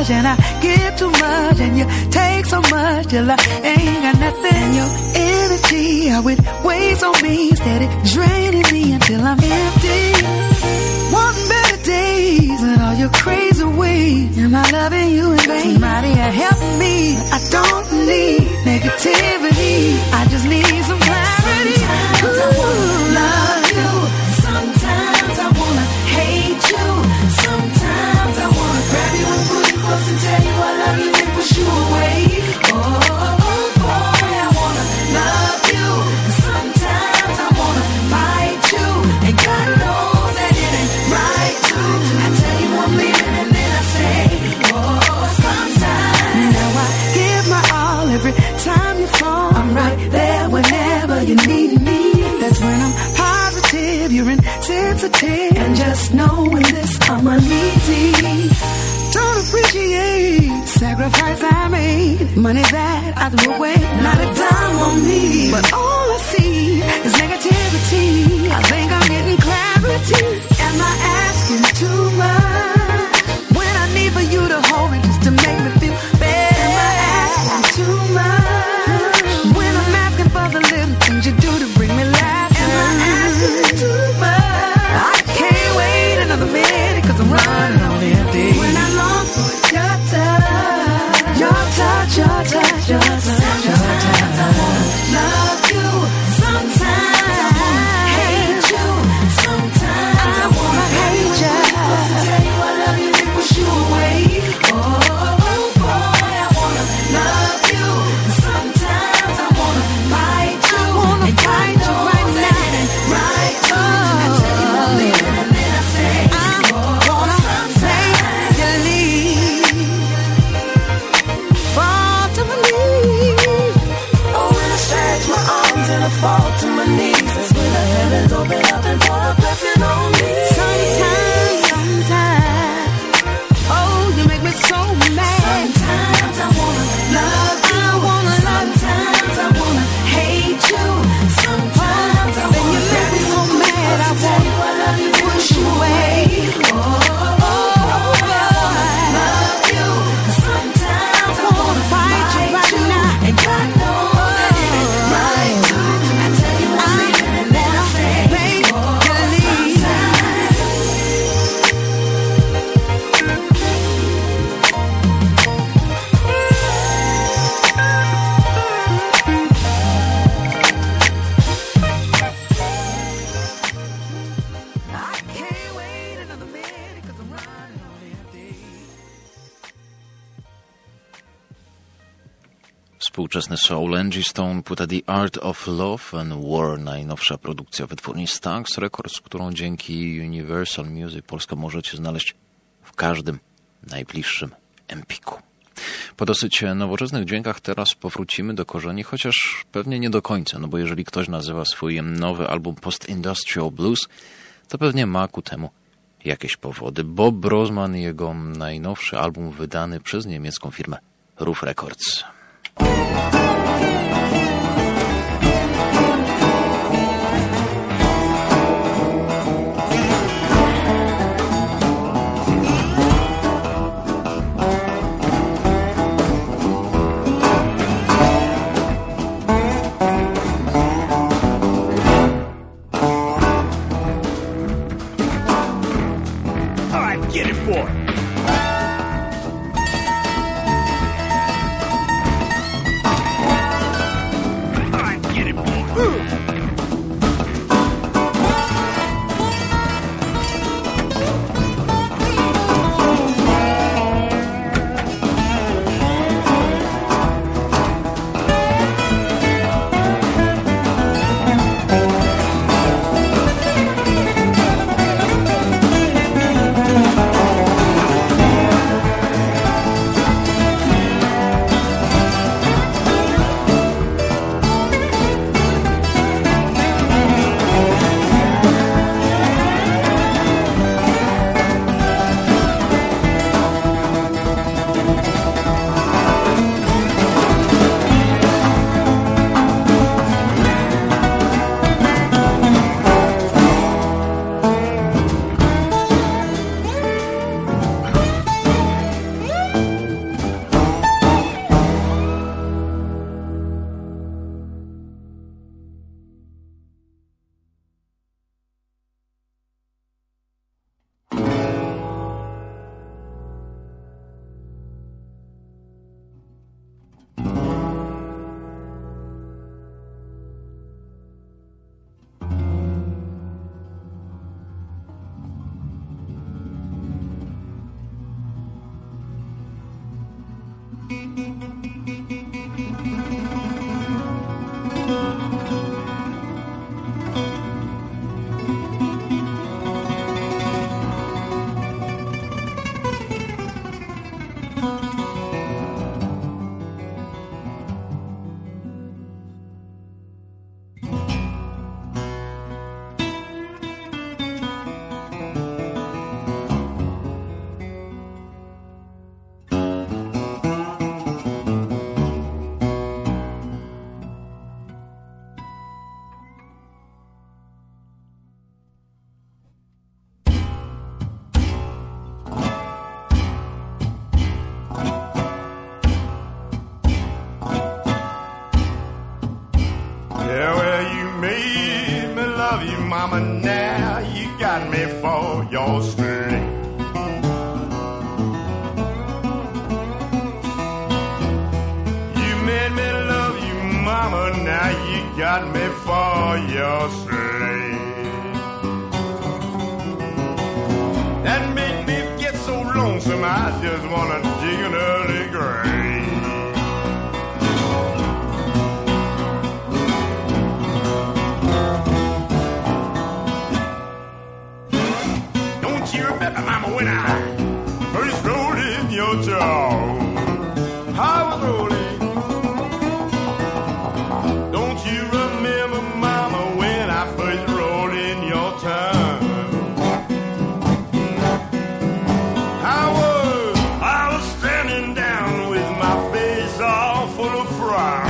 and I give too much, and you take so much till I ain't got nothing. Your energy, how it weighs on me, steady draining me until I'm empty. Wanting better days with all your crazy ways. Am I loving you in vain? Somebody help me. I don't need negativity. I just need some clarity. Sometimes I wanna love you. Sometimes I wanna hate you. Sometimes I wanna grab you and pull you close and tell you I love you and push you away. Oh boy, I wanna love you. Sometimes I wanna fight you, and God knows that it ain't right to. I tell you I'm leaving and then I say, oh, sometimes. Now I give my all every time you phone. I'm right there whenever you need me. That's when I'm positive, you're insensitive, and just knowing this, I'm uneasy. Don't appreciate sacrifice I made, money that I threw away, not a dime on me. But all I see is negativity. I think I'm getting clarity. Am I asking too much when I need for you to hold me just to make me feel better? Am I asking too much when I'm asking for the little things you do to bring me laughter? Am I asking too much? I can't wait another minute 'cause I'm running on empty. When I long for your touch, your touch, your touch, your touch, your touch. Sometimes I wanna love you. Sometimes I wanna hate you. Sometimes I wanna hate you. Tell you I love you and push you away. Oh boy, I wanna love you. Sometimes I wanna fight you. I wanna fight you right now. Right too. I tell you I'm leaving and then I say, I wanna take you leave. Fall to my knees. Oh, when I stretch my arms and I fall to my knees, that's when the heavens open up and pour a blessing on me. Sometimes, oh, you make me so mad. Sometimes I wanna love you. I wanna love you. Sometimes I wanna hate you. Sometimes I wanna you make me so mad. I want you, I love you, push you away. Oh, love you. Sometimes I wanna fight you right now, and God knows that it ain't right to. I tell you I'm leaving and then I say, make you leave. I can't wait another minute 'cause I'm running on empty. Współczesny soul, Angie Stone, płyta The Art of Love and War, najnowsza produkcja wytwórni Stax Records, którą dzięki Universal Music Polska możecie znaleźć w każdym najbliższym Empiku. Po dosyć nowoczesnych dźwiękach teraz powrócimy do korzeni, chociaż pewnie nie do końca, no bo jeżeli ktoś nazywa swój nowy album Post-Industrial Blues, to pewnie ma ku temu jakieś powody. Bob Brosman i jego najnowszy album wydany przez niemiecką firmę Ruf Records. All right, get it for it. Mama, now you got me for your strength. You made me love you, Mama, now you got me for your strength. That made me get so lonesome, I just wanna dig an early grave. Mama, when I first rolled in your jaw, I was rolling. Don't you remember, Mama, when I first rolled in your tongue? I was standing down with my face all full of frown.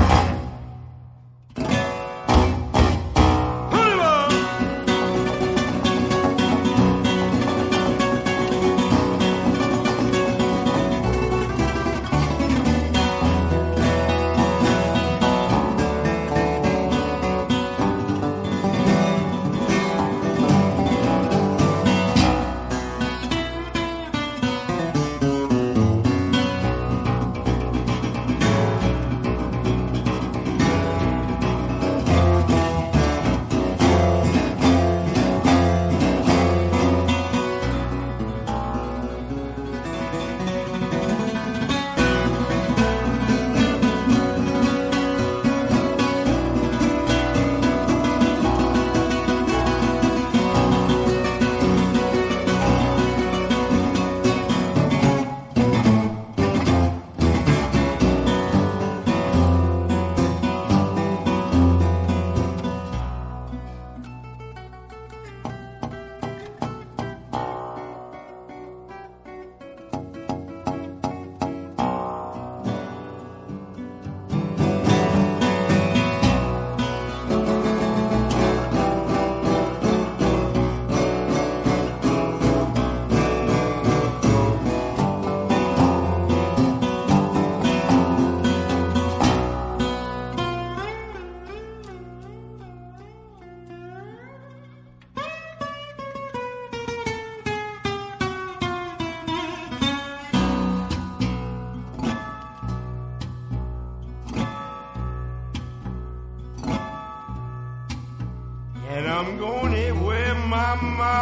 And I'm going anywhere, Mama,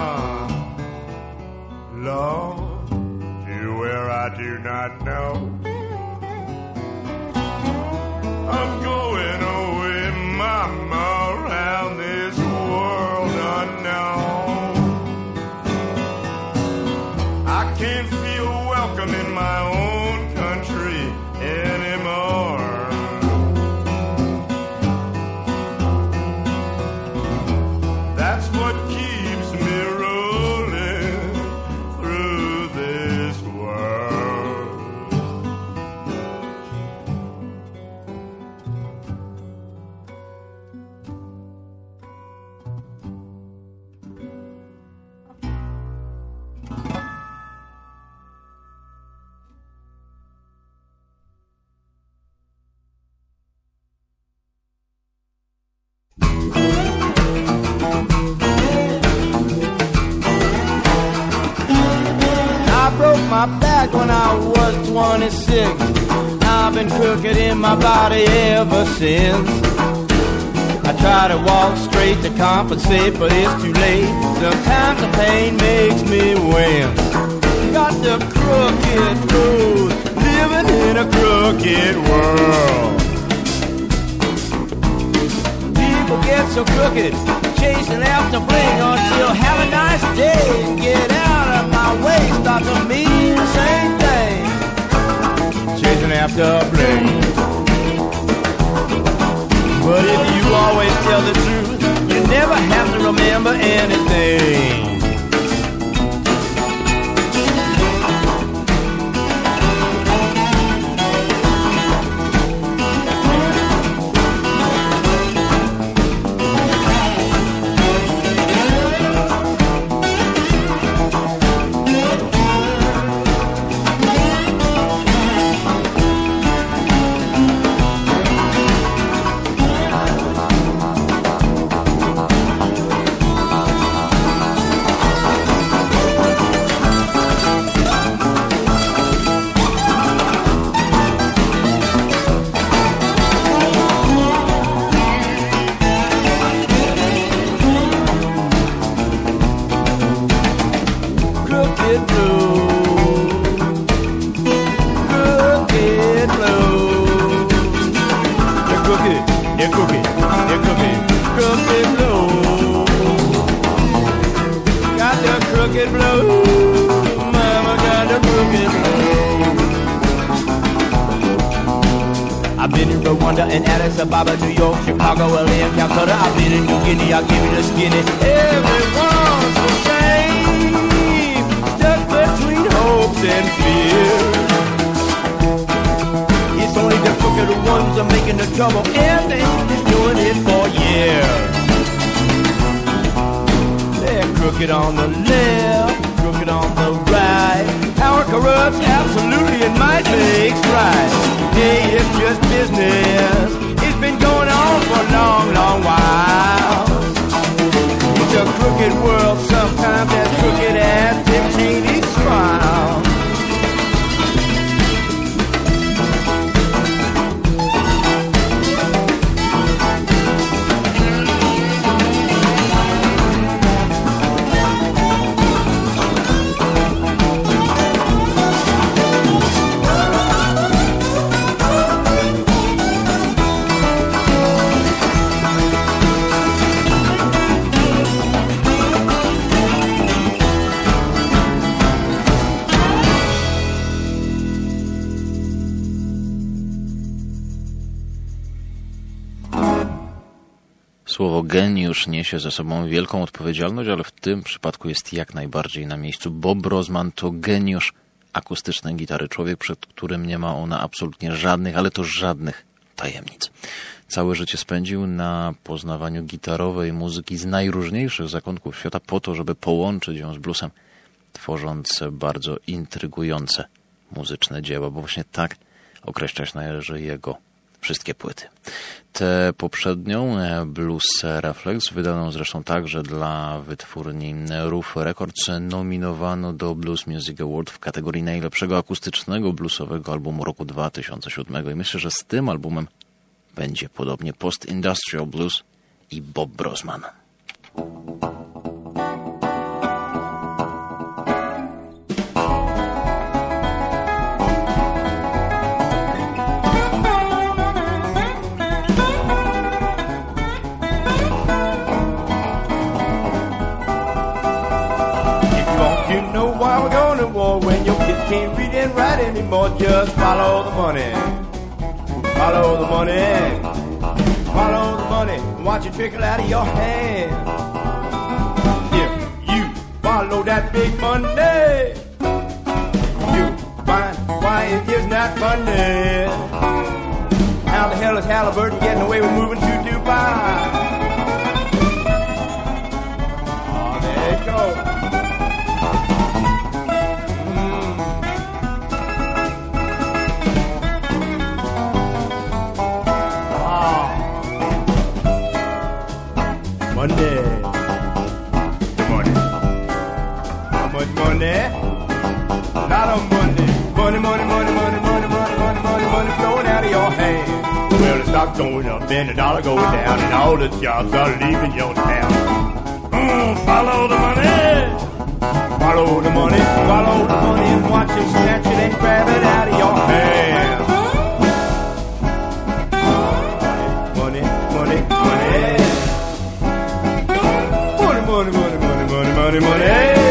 Lord, to where I do not know. I'm going away, Mama, around this world unknown. I can't feel welcome in my own country anymore. That's what keeps me rolling through this world. I broke my back when I was 26. I've been crooked in my body ever since. I try to walk straight to compensate, but it's too late. Sometimes the pain makes me wince. Got the crooked road, live living in a crooked world. People get so crooked, chasing after bling until have a nice day and get out of my way. Start to mean the same thing, chasing after bling. But if you always tell the truth, you never have to remember anything. In Addis Ababa, New York, Chicago, LA, and Calcutta. I've been in New Guinea, I'll give you the skinny. Everyone's the same, stuck between hopes and fears. It's only the crooked ones that are making the trouble, and they've been doing it for years. They're crooked on the left, crooked on the right. Power corrupts absolutely, and might makes right. Hey, it's just business. It's been going on for a long, long while. It's a crooked world, sometimes as crooked as Dick Cheney's smile. Słowo geniusz niesie ze sobą wielką odpowiedzialność, ale w tym przypadku jest jak najbardziej na miejscu. Bob Rozman to geniusz akustycznej gitary. Człowiek, przed którym nie ma ona absolutnie żadnych, ale to żadnych tajemnic. Całe życie spędził na poznawaniu gitarowej muzyki z najróżniejszych zakątków świata po to, żeby połączyć ją z bluesem, tworząc bardzo intrygujące muzyczne dzieła, bo właśnie tak określać należy jego wszystkie płyty. Tę poprzednią, Blues Reflex, wydaną zresztą także dla wytwórni Roof Records, nominowano do Blues Music Award w kategorii najlepszego akustycznego bluesowego albumu roku 2007. I myślę, że z tym albumem będzie podobnie. Post-Industrial Blues i Bob Brosman. When your kids can't read and write anymore, just follow the money. Follow the money. Follow the money. Watch it trickle out of your hand. If you follow that big money, you find why it is not funny. How the hell is Halliburton getting away with moving to Dubai? Oh, there it goes. Money. Money. How much money? A lot of money. Money, money, money, money, money, money, money, money, money flowing out of your hand. Well, the stock's going up and the dollar goes down and all the jobs are leaving your town. Follow the money. Follow the money and watch him snatch it and grab it out of your hand. Money, money, money. Money, money, money, money, money, money, money.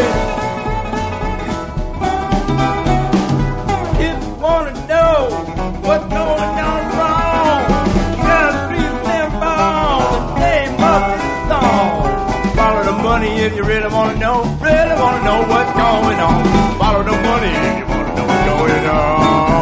If you wanna know what's going on wrong, you gotta treat them wrong. The name of the song. Follow the money if you really wanna know what's going on. Follow the money if you wanna know what's going on.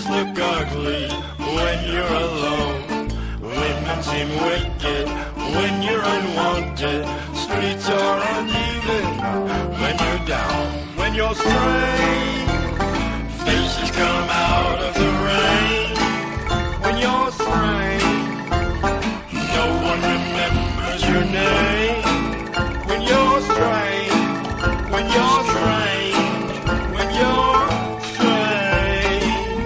Faces look ugly when you're alone. Women seem wicked when you're unwanted. Streets are uneven when you're down. When you're straying, faces come out of the rain. When you're straying, no one remembers your name. When you're straying, when you're straying, when you're straying,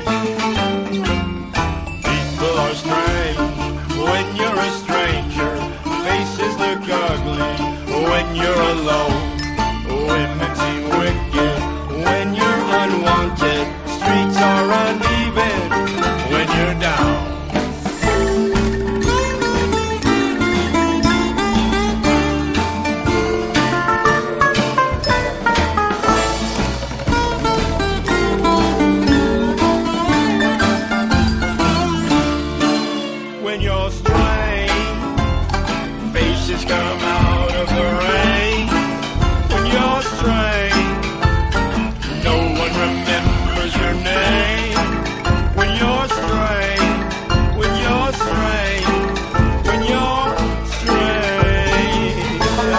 people are strange when you're a stranger. Faces look ugly when you're alone. Women seem wicked when you're unwanted. Streets are uneven when you're down. When you're straying, faces come out of the rain. When you're straying, no one remembers your name. When you're straying, when you're straying, when you're straying.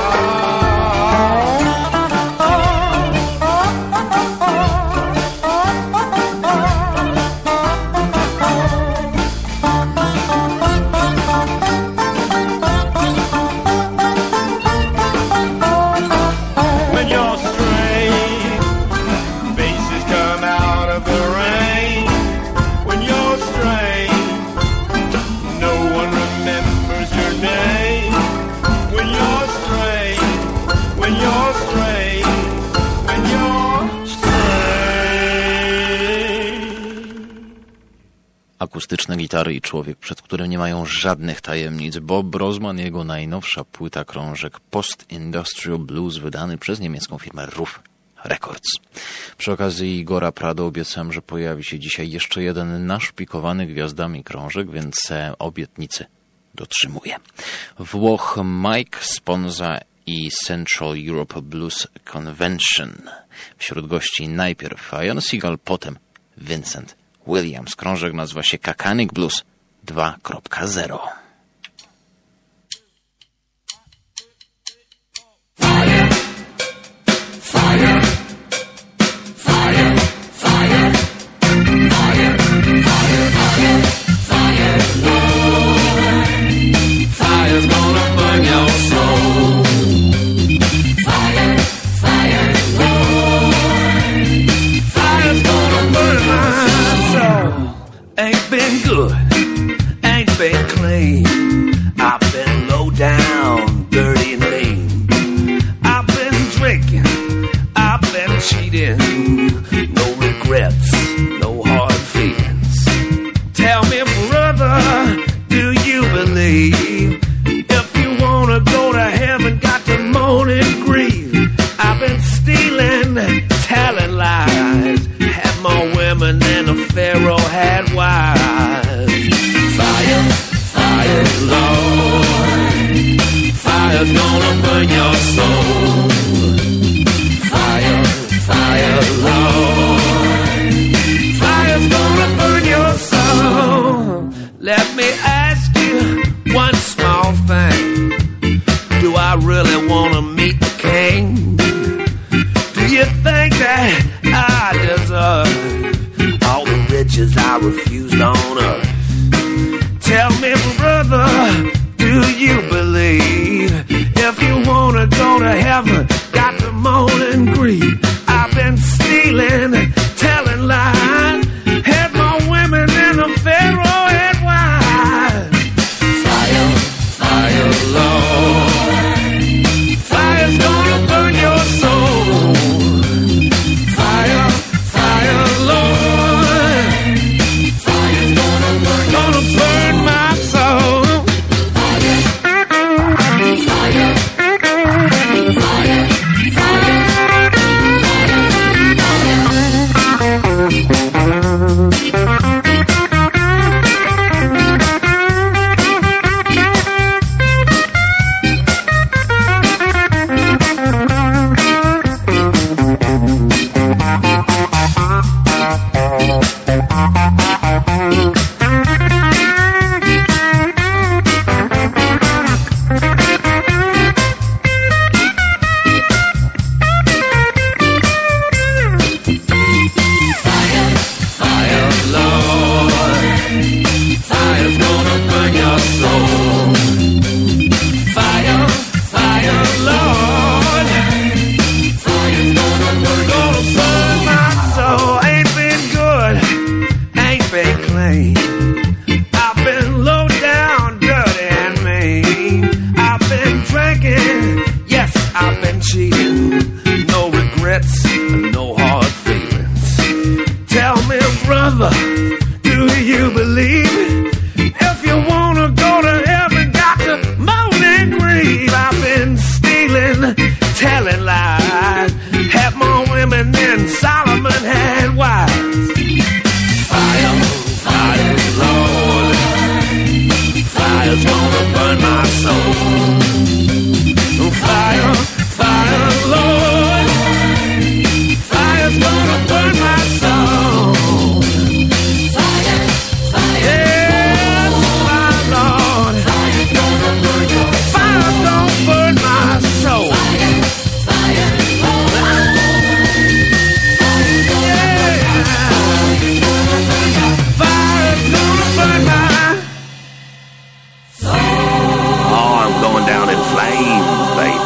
When you're straying, faces come out of the rain. When you're straying, no one remembers your name. When you're straying, when you're straying, when you're straying. Akustyczne gitary i człowiek, przed którym nie mają żadnych tajemnic. Bob Rozman, jego najnowsza płyta krążek Post-Industrial Blues, wydany przez niemiecką firmę Ruf Records. Przy okazji Igora Prado obiecałem, że pojawi się dzisiaj jeszcze jeden naszpikowany gwiazdami krążek, więc obietnicy dotrzymuję. Włoch Mike Sponza i Central Europe Blues Convention. Wśród gości najpierw Ian Seagal, potem Vincent Williams. Krążek nazywa się Kakanic Blues 2.0. Fire, fire, fire, fire, fire, fire, fire, fire, Lord. Fire's gonna burn your soul. Fire, fire, Lord. Fire's gonna burn my soul. Ain't been good, ain't been clean. I've been low down, dirty and mean. I've been drinking, I've been cheating. No regrets, no hard feelings. Tell me, brother, do you believe if you wanna go to heaven, got to moan and grieve? I've been stealing, telling lies. Had more women than a pharaoh had wives. Fire, fire, Lord. Fire's gonna burn your soul. Fire, fire, Lord. Fire's gonna burn your soul. Let me ask you one small thing. Do I really wanna meet the king? Do you think that I deserve all the riches I refused on earth? Tell me, brother, do you believe if you wanna go to soul. Fire, fire, Lord, fire's gonna burn my soul. Fire, fire, yes, my Lord, fire's gonna burn your soul. Fire gonna burn my soul. Fire, fire, Lord, fire's gonna burn my soul. Oh, I'm going down in flames, baby.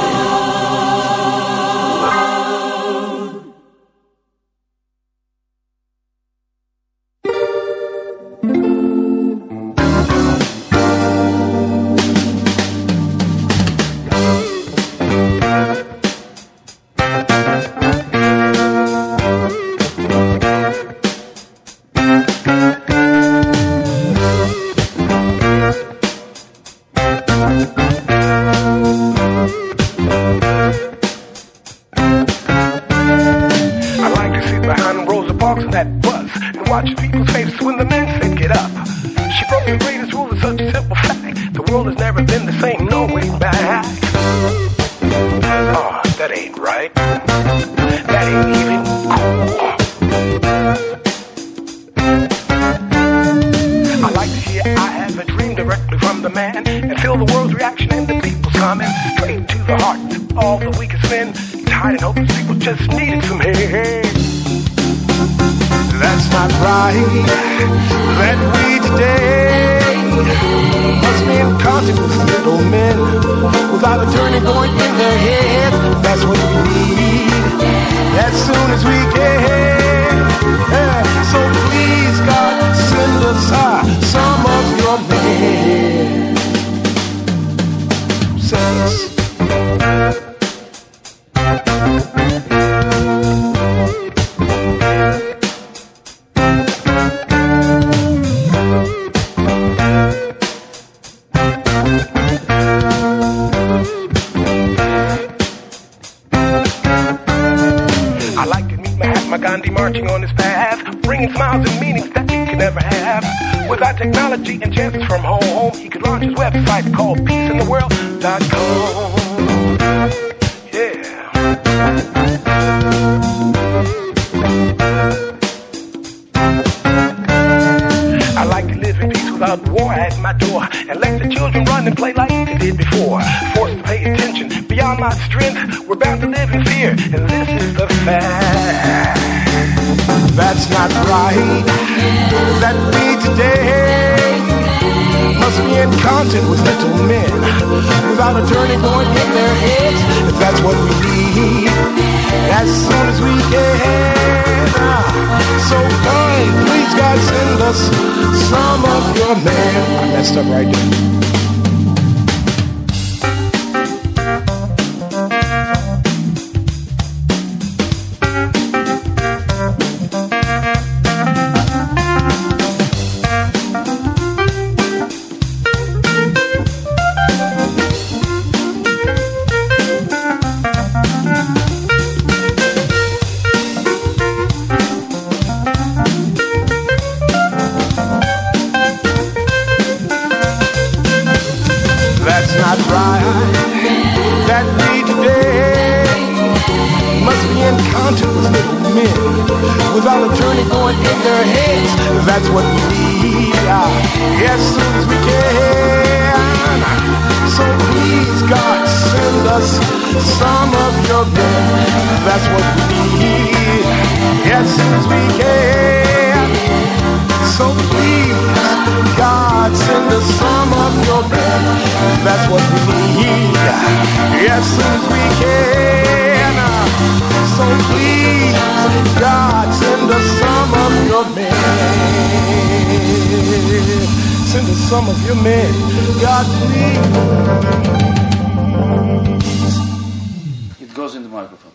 It goes in the microphone.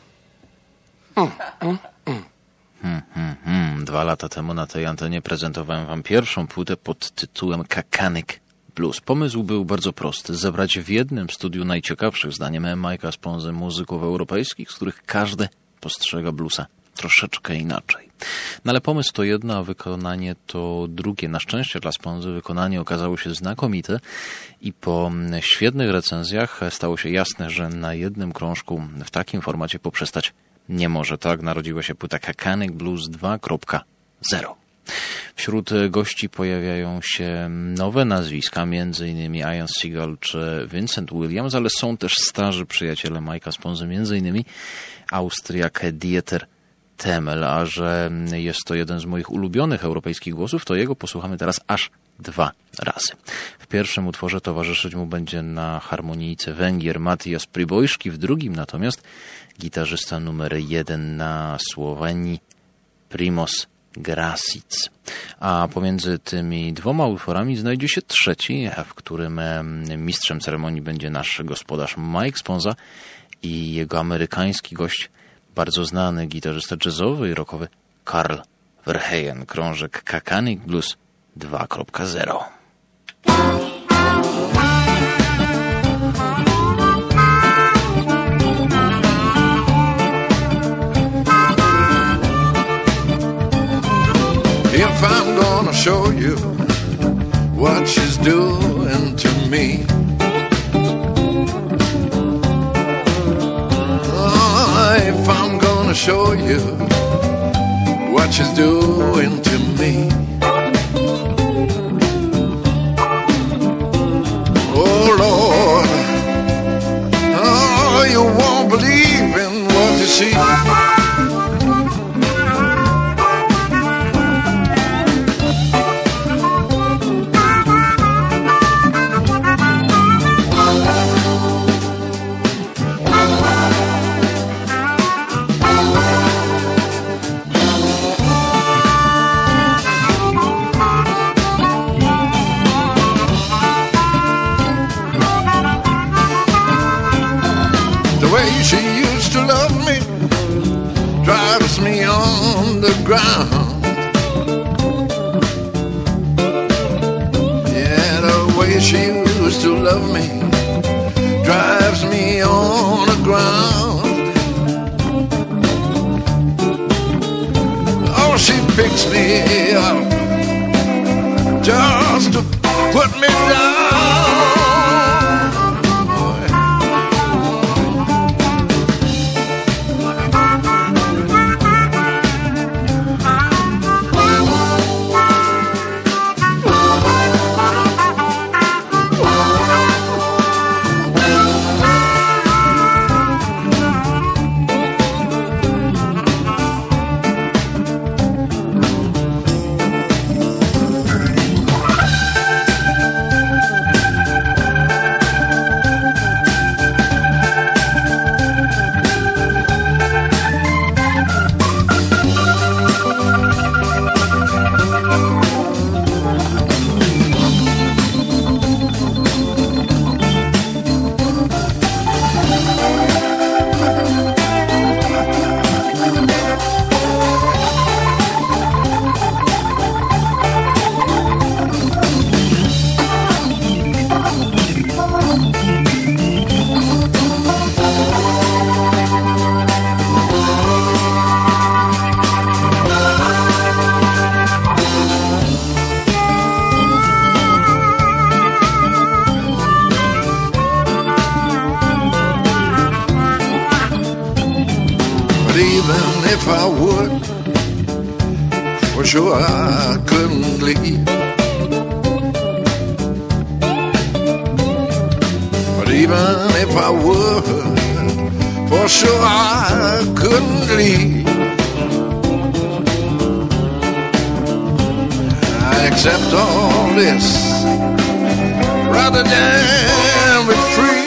2 lata temu na tej antenie prezentowałem wam pierwszą płytę pod tytułem Kakanic Blues. Pomysł był bardzo prosty. Zebrać w jednym studiu najciekawszych, zdaniem Mike'a Sponzy, muzyków europejskich, z których każdy postrzega bluesa troszeczkę inaczej. No ale pomysł to jedno, a wykonanie to drugie. Na szczęście dla Sponzy wykonanie okazało się znakomite i po świetnych recenzjach stało się jasne, że na jednym krążku w takim formacie poprzestać nie może. Tak narodziła się płyta Kakanic Blues 2.0. Wśród gości pojawiają się nowe nazwiska, m.in. Ian Seagal czy Vincent Williams, ale są też starzy przyjaciele Mike'a Sponzy, m.in. Austriak Dieter Temel, a że jest to jeden z moich ulubionych europejskich głosów, to jego posłuchamy teraz aż 2 razy. W pierwszym utworze towarzyszyć mu będzie na harmonijce Węgier Matthias Pribojszki, w drugim natomiast gitarzysta numer 1 na Słowenii Primoz Grasic. A pomiędzy tymi 2 utworami znajdzie się trzeci, w którym mistrzem ceremonii będzie nasz gospodarz Mike Sponza i jego amerykański gość, bardzo znany gitarzysta jazzowy i rockowy Karl Verheyen. Krążek Kakanic Blues 2.0. If I'm gonna show you what she's doing to me, if I'm gonna show you what she's doing to me, oh Lord, oh, you won't believe in what you see. She used to love me, drives me on the ground. Yeah, the way she used to love me drives me on the ground. Oh, she picks me up just to put me down. If I would, for sure I couldn't leave. But even if I would, for sure I couldn't leave. I accept all this rather than be free.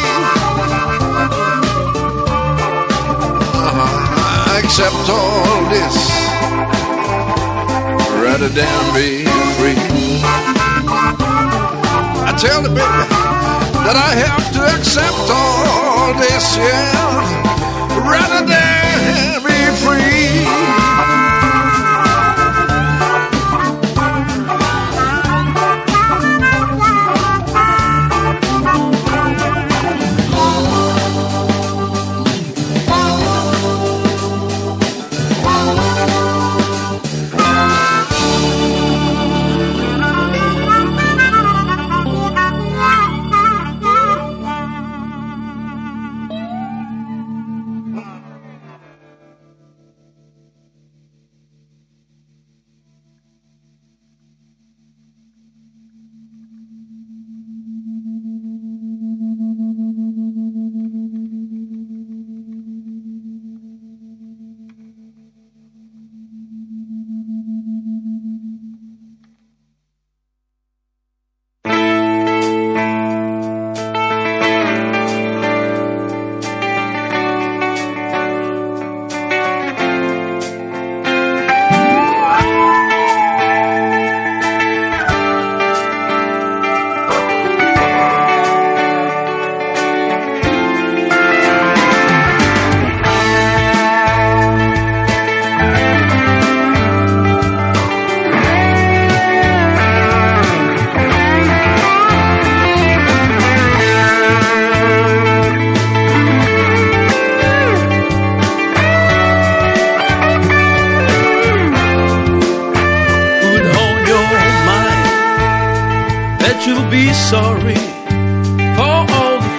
Accept all this rather than be free. I tell the baby that I have to accept all this, yeah, rather than be free.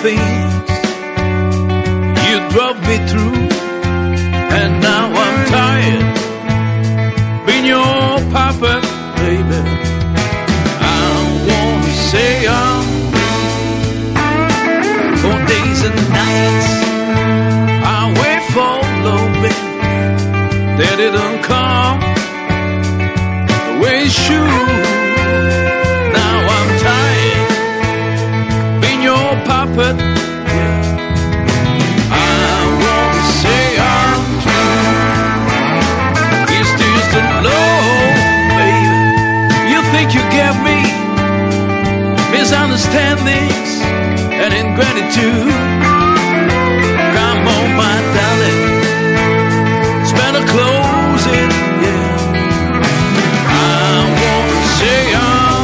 things you drove me through, and now I'm tired being your puppet, baby. I want to say for days and nights I wait for loving that didn't come the way it should. Now I'm tired being your puppet. I want to say I'm true. Is this the love, baby? You think you gave me misunderstandings and ingratitude? Come on, my darling, it's better close it, yeah. I want to say I'm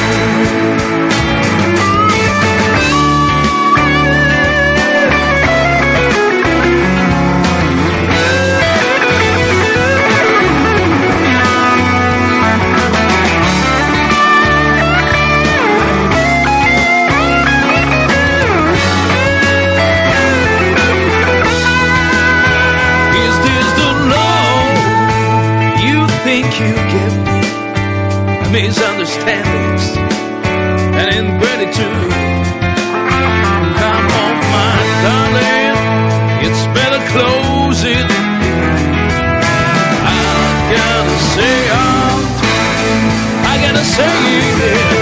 you give me misunderstandings and ingratitude. Come on, my darling, it's better close it. I gotta say I gotta say it.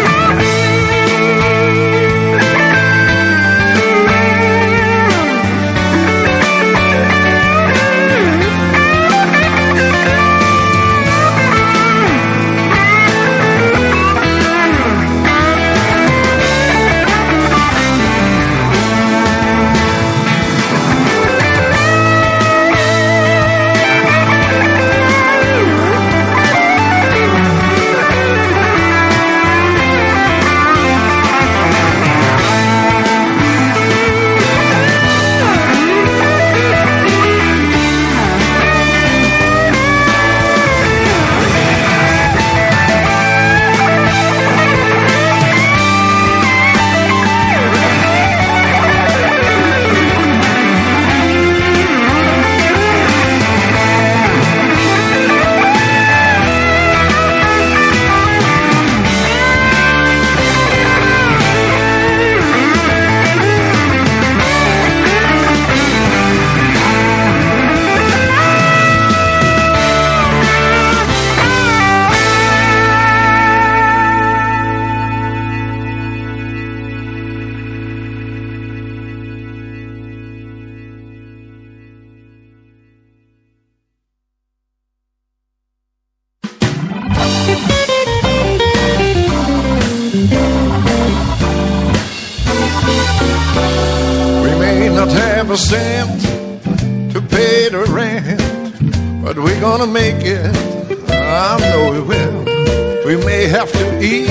a cent to pay the rent, but we're gonna make it. I know we will. We may have to eat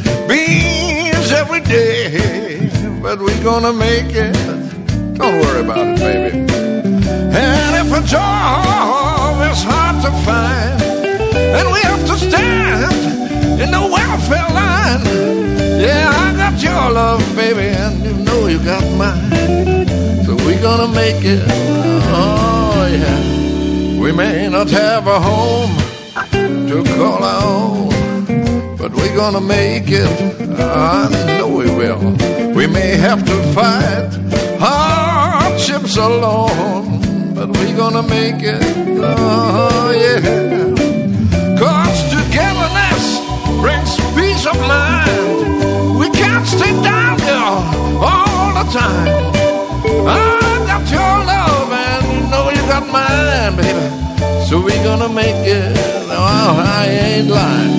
beans every day, but we're gonna make it. Don't worry about it, baby. And if a job is hard to find, and we have to stand in the welfare line, yeah, I got your love, baby, and you know you got mine. So we're gonna make it, oh yeah. We may not have a home to call our own, but we're gonna make it, I know we will. We may have to fight hardships alone, but we're gonna make it, oh yeah. 'Cause togetherness brings peace of mind. We can't stay down here all the time. I got your love and you know you got mine, baby. So we're gonna make it, oh, I ain't lying.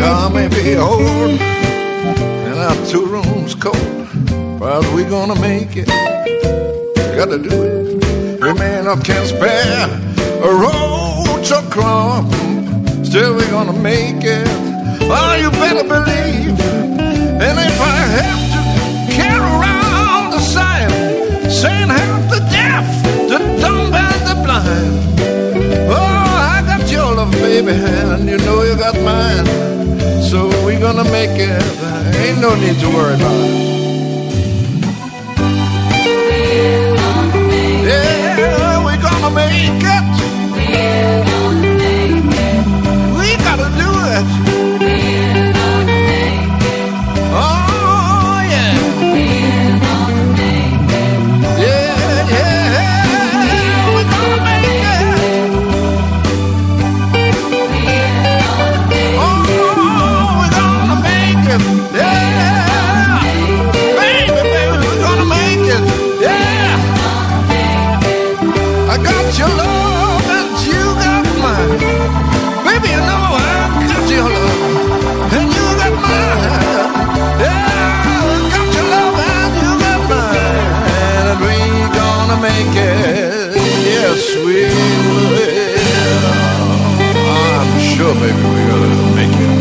car may be old and our 2 rooms cold, but we're gonna make it. Gotta do it. We may not can spare a road to crawl, still we're gonna make it. Oh, you better believe. And if I have to carry around the sign saying help the deaf, the dumb and the blind, oh, I got your love, baby, and you know you got mine. So we're gonna make it. Ain't no need to worry about it. Yeah, we're gonna make it. We're gonna make it. We gotta do it. We're gonna make it. Oh, yeah. We're gonna make it. Yeah, yeah. We're gonna make it. Oh, we're gonna make it. Yeah. Baby, baby, we're gonna make it. Yeah. I got your love and you got mine. Baby, you know I got your love and you got mine. Yeah, I got your love and you got mine. And we gonna make it. Yes, we will. I'm sure, baby, we're gonna make it.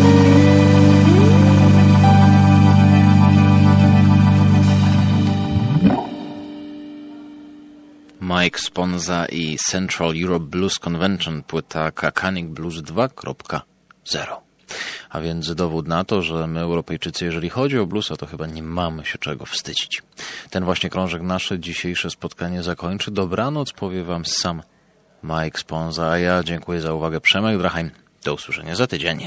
Mike Sponza i Central Europe Blues Convention, płyta Kakanic Blues 2.0. A więc dowód na to, że my Europejczycy, jeżeli chodzi o bluesa, to chyba nie mamy się czego wstydzić. Ten właśnie krążek nasze dzisiejsze spotkanie zakończy. Dobranoc powie wam sam Mike Sponza, a ja dziękuję za uwagę. Przemek Drachheim. Do usłyszenia za tydzień.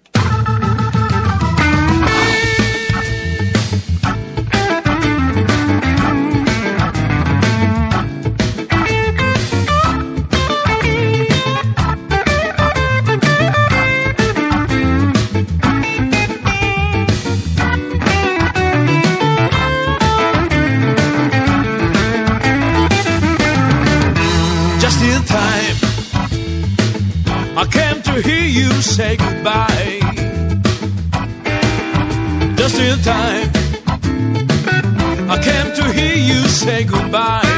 I came to hear you say goodbye. Just in time. I came to hear you say goodbye.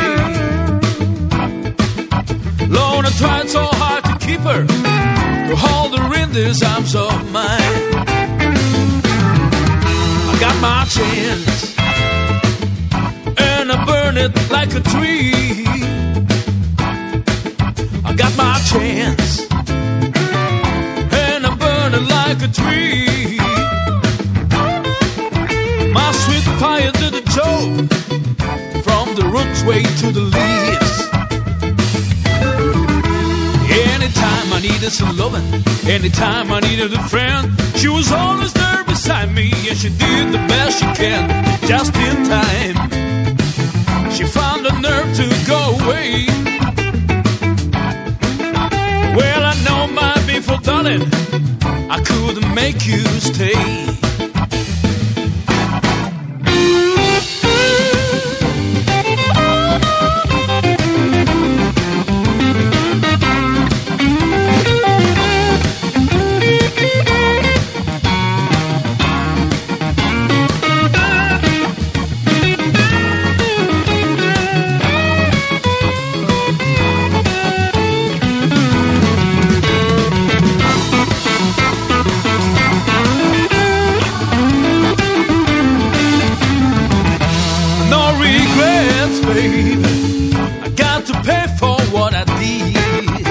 Lord, I tried so hard to keep her, to hold her in these arms of mine. I got my chance, and I burn it like a tree. I got my chance, and I'm burning like a tree. My sweet fire did a job, from the roots way to the leaves. Anytime I needed some loving, anytime I needed a friend, she was always there beside me, and she did the best she can. Just in time, she found the nerve to go away. Well, I know my beautiful darling, I couldn't make you stay. I got to pay for what I did.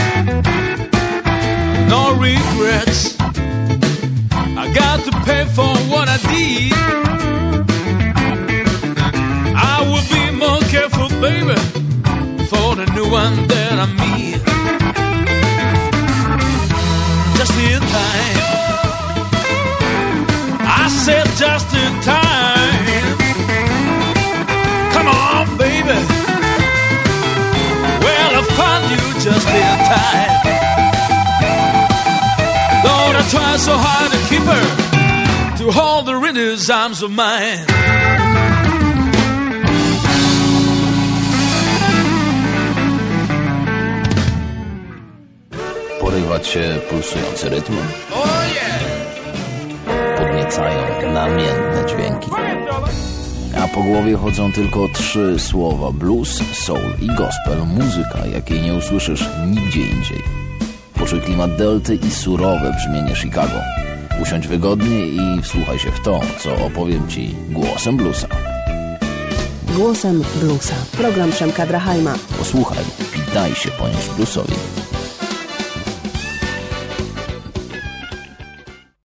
No regrets. I got to pay for what I did. I will be more careful, baby, for the new one that I meet. Just in time. I said just in time. Come on, baby. Well, I found you just in time. Lord, I tried so hard to keep her, to hold her in his arms of mine. Porywać się pulsujący rytm. Oh yeah! wracają namiętne dźwięki. A po głowie chodzą tylko 3 słowa: blues, soul i gospel. Muzyka, jakiej nie usłyszysz nigdzie indziej. Poczuj klimat delty i surowe brzmienie Chicago. Usiądź wygodnie i wsłuchaj się w to, co opowiem Ci głosem bluesa. Głosem bluesa. Program Przemka Drachajma. Posłuchaj i daj się ponieść bluesowi.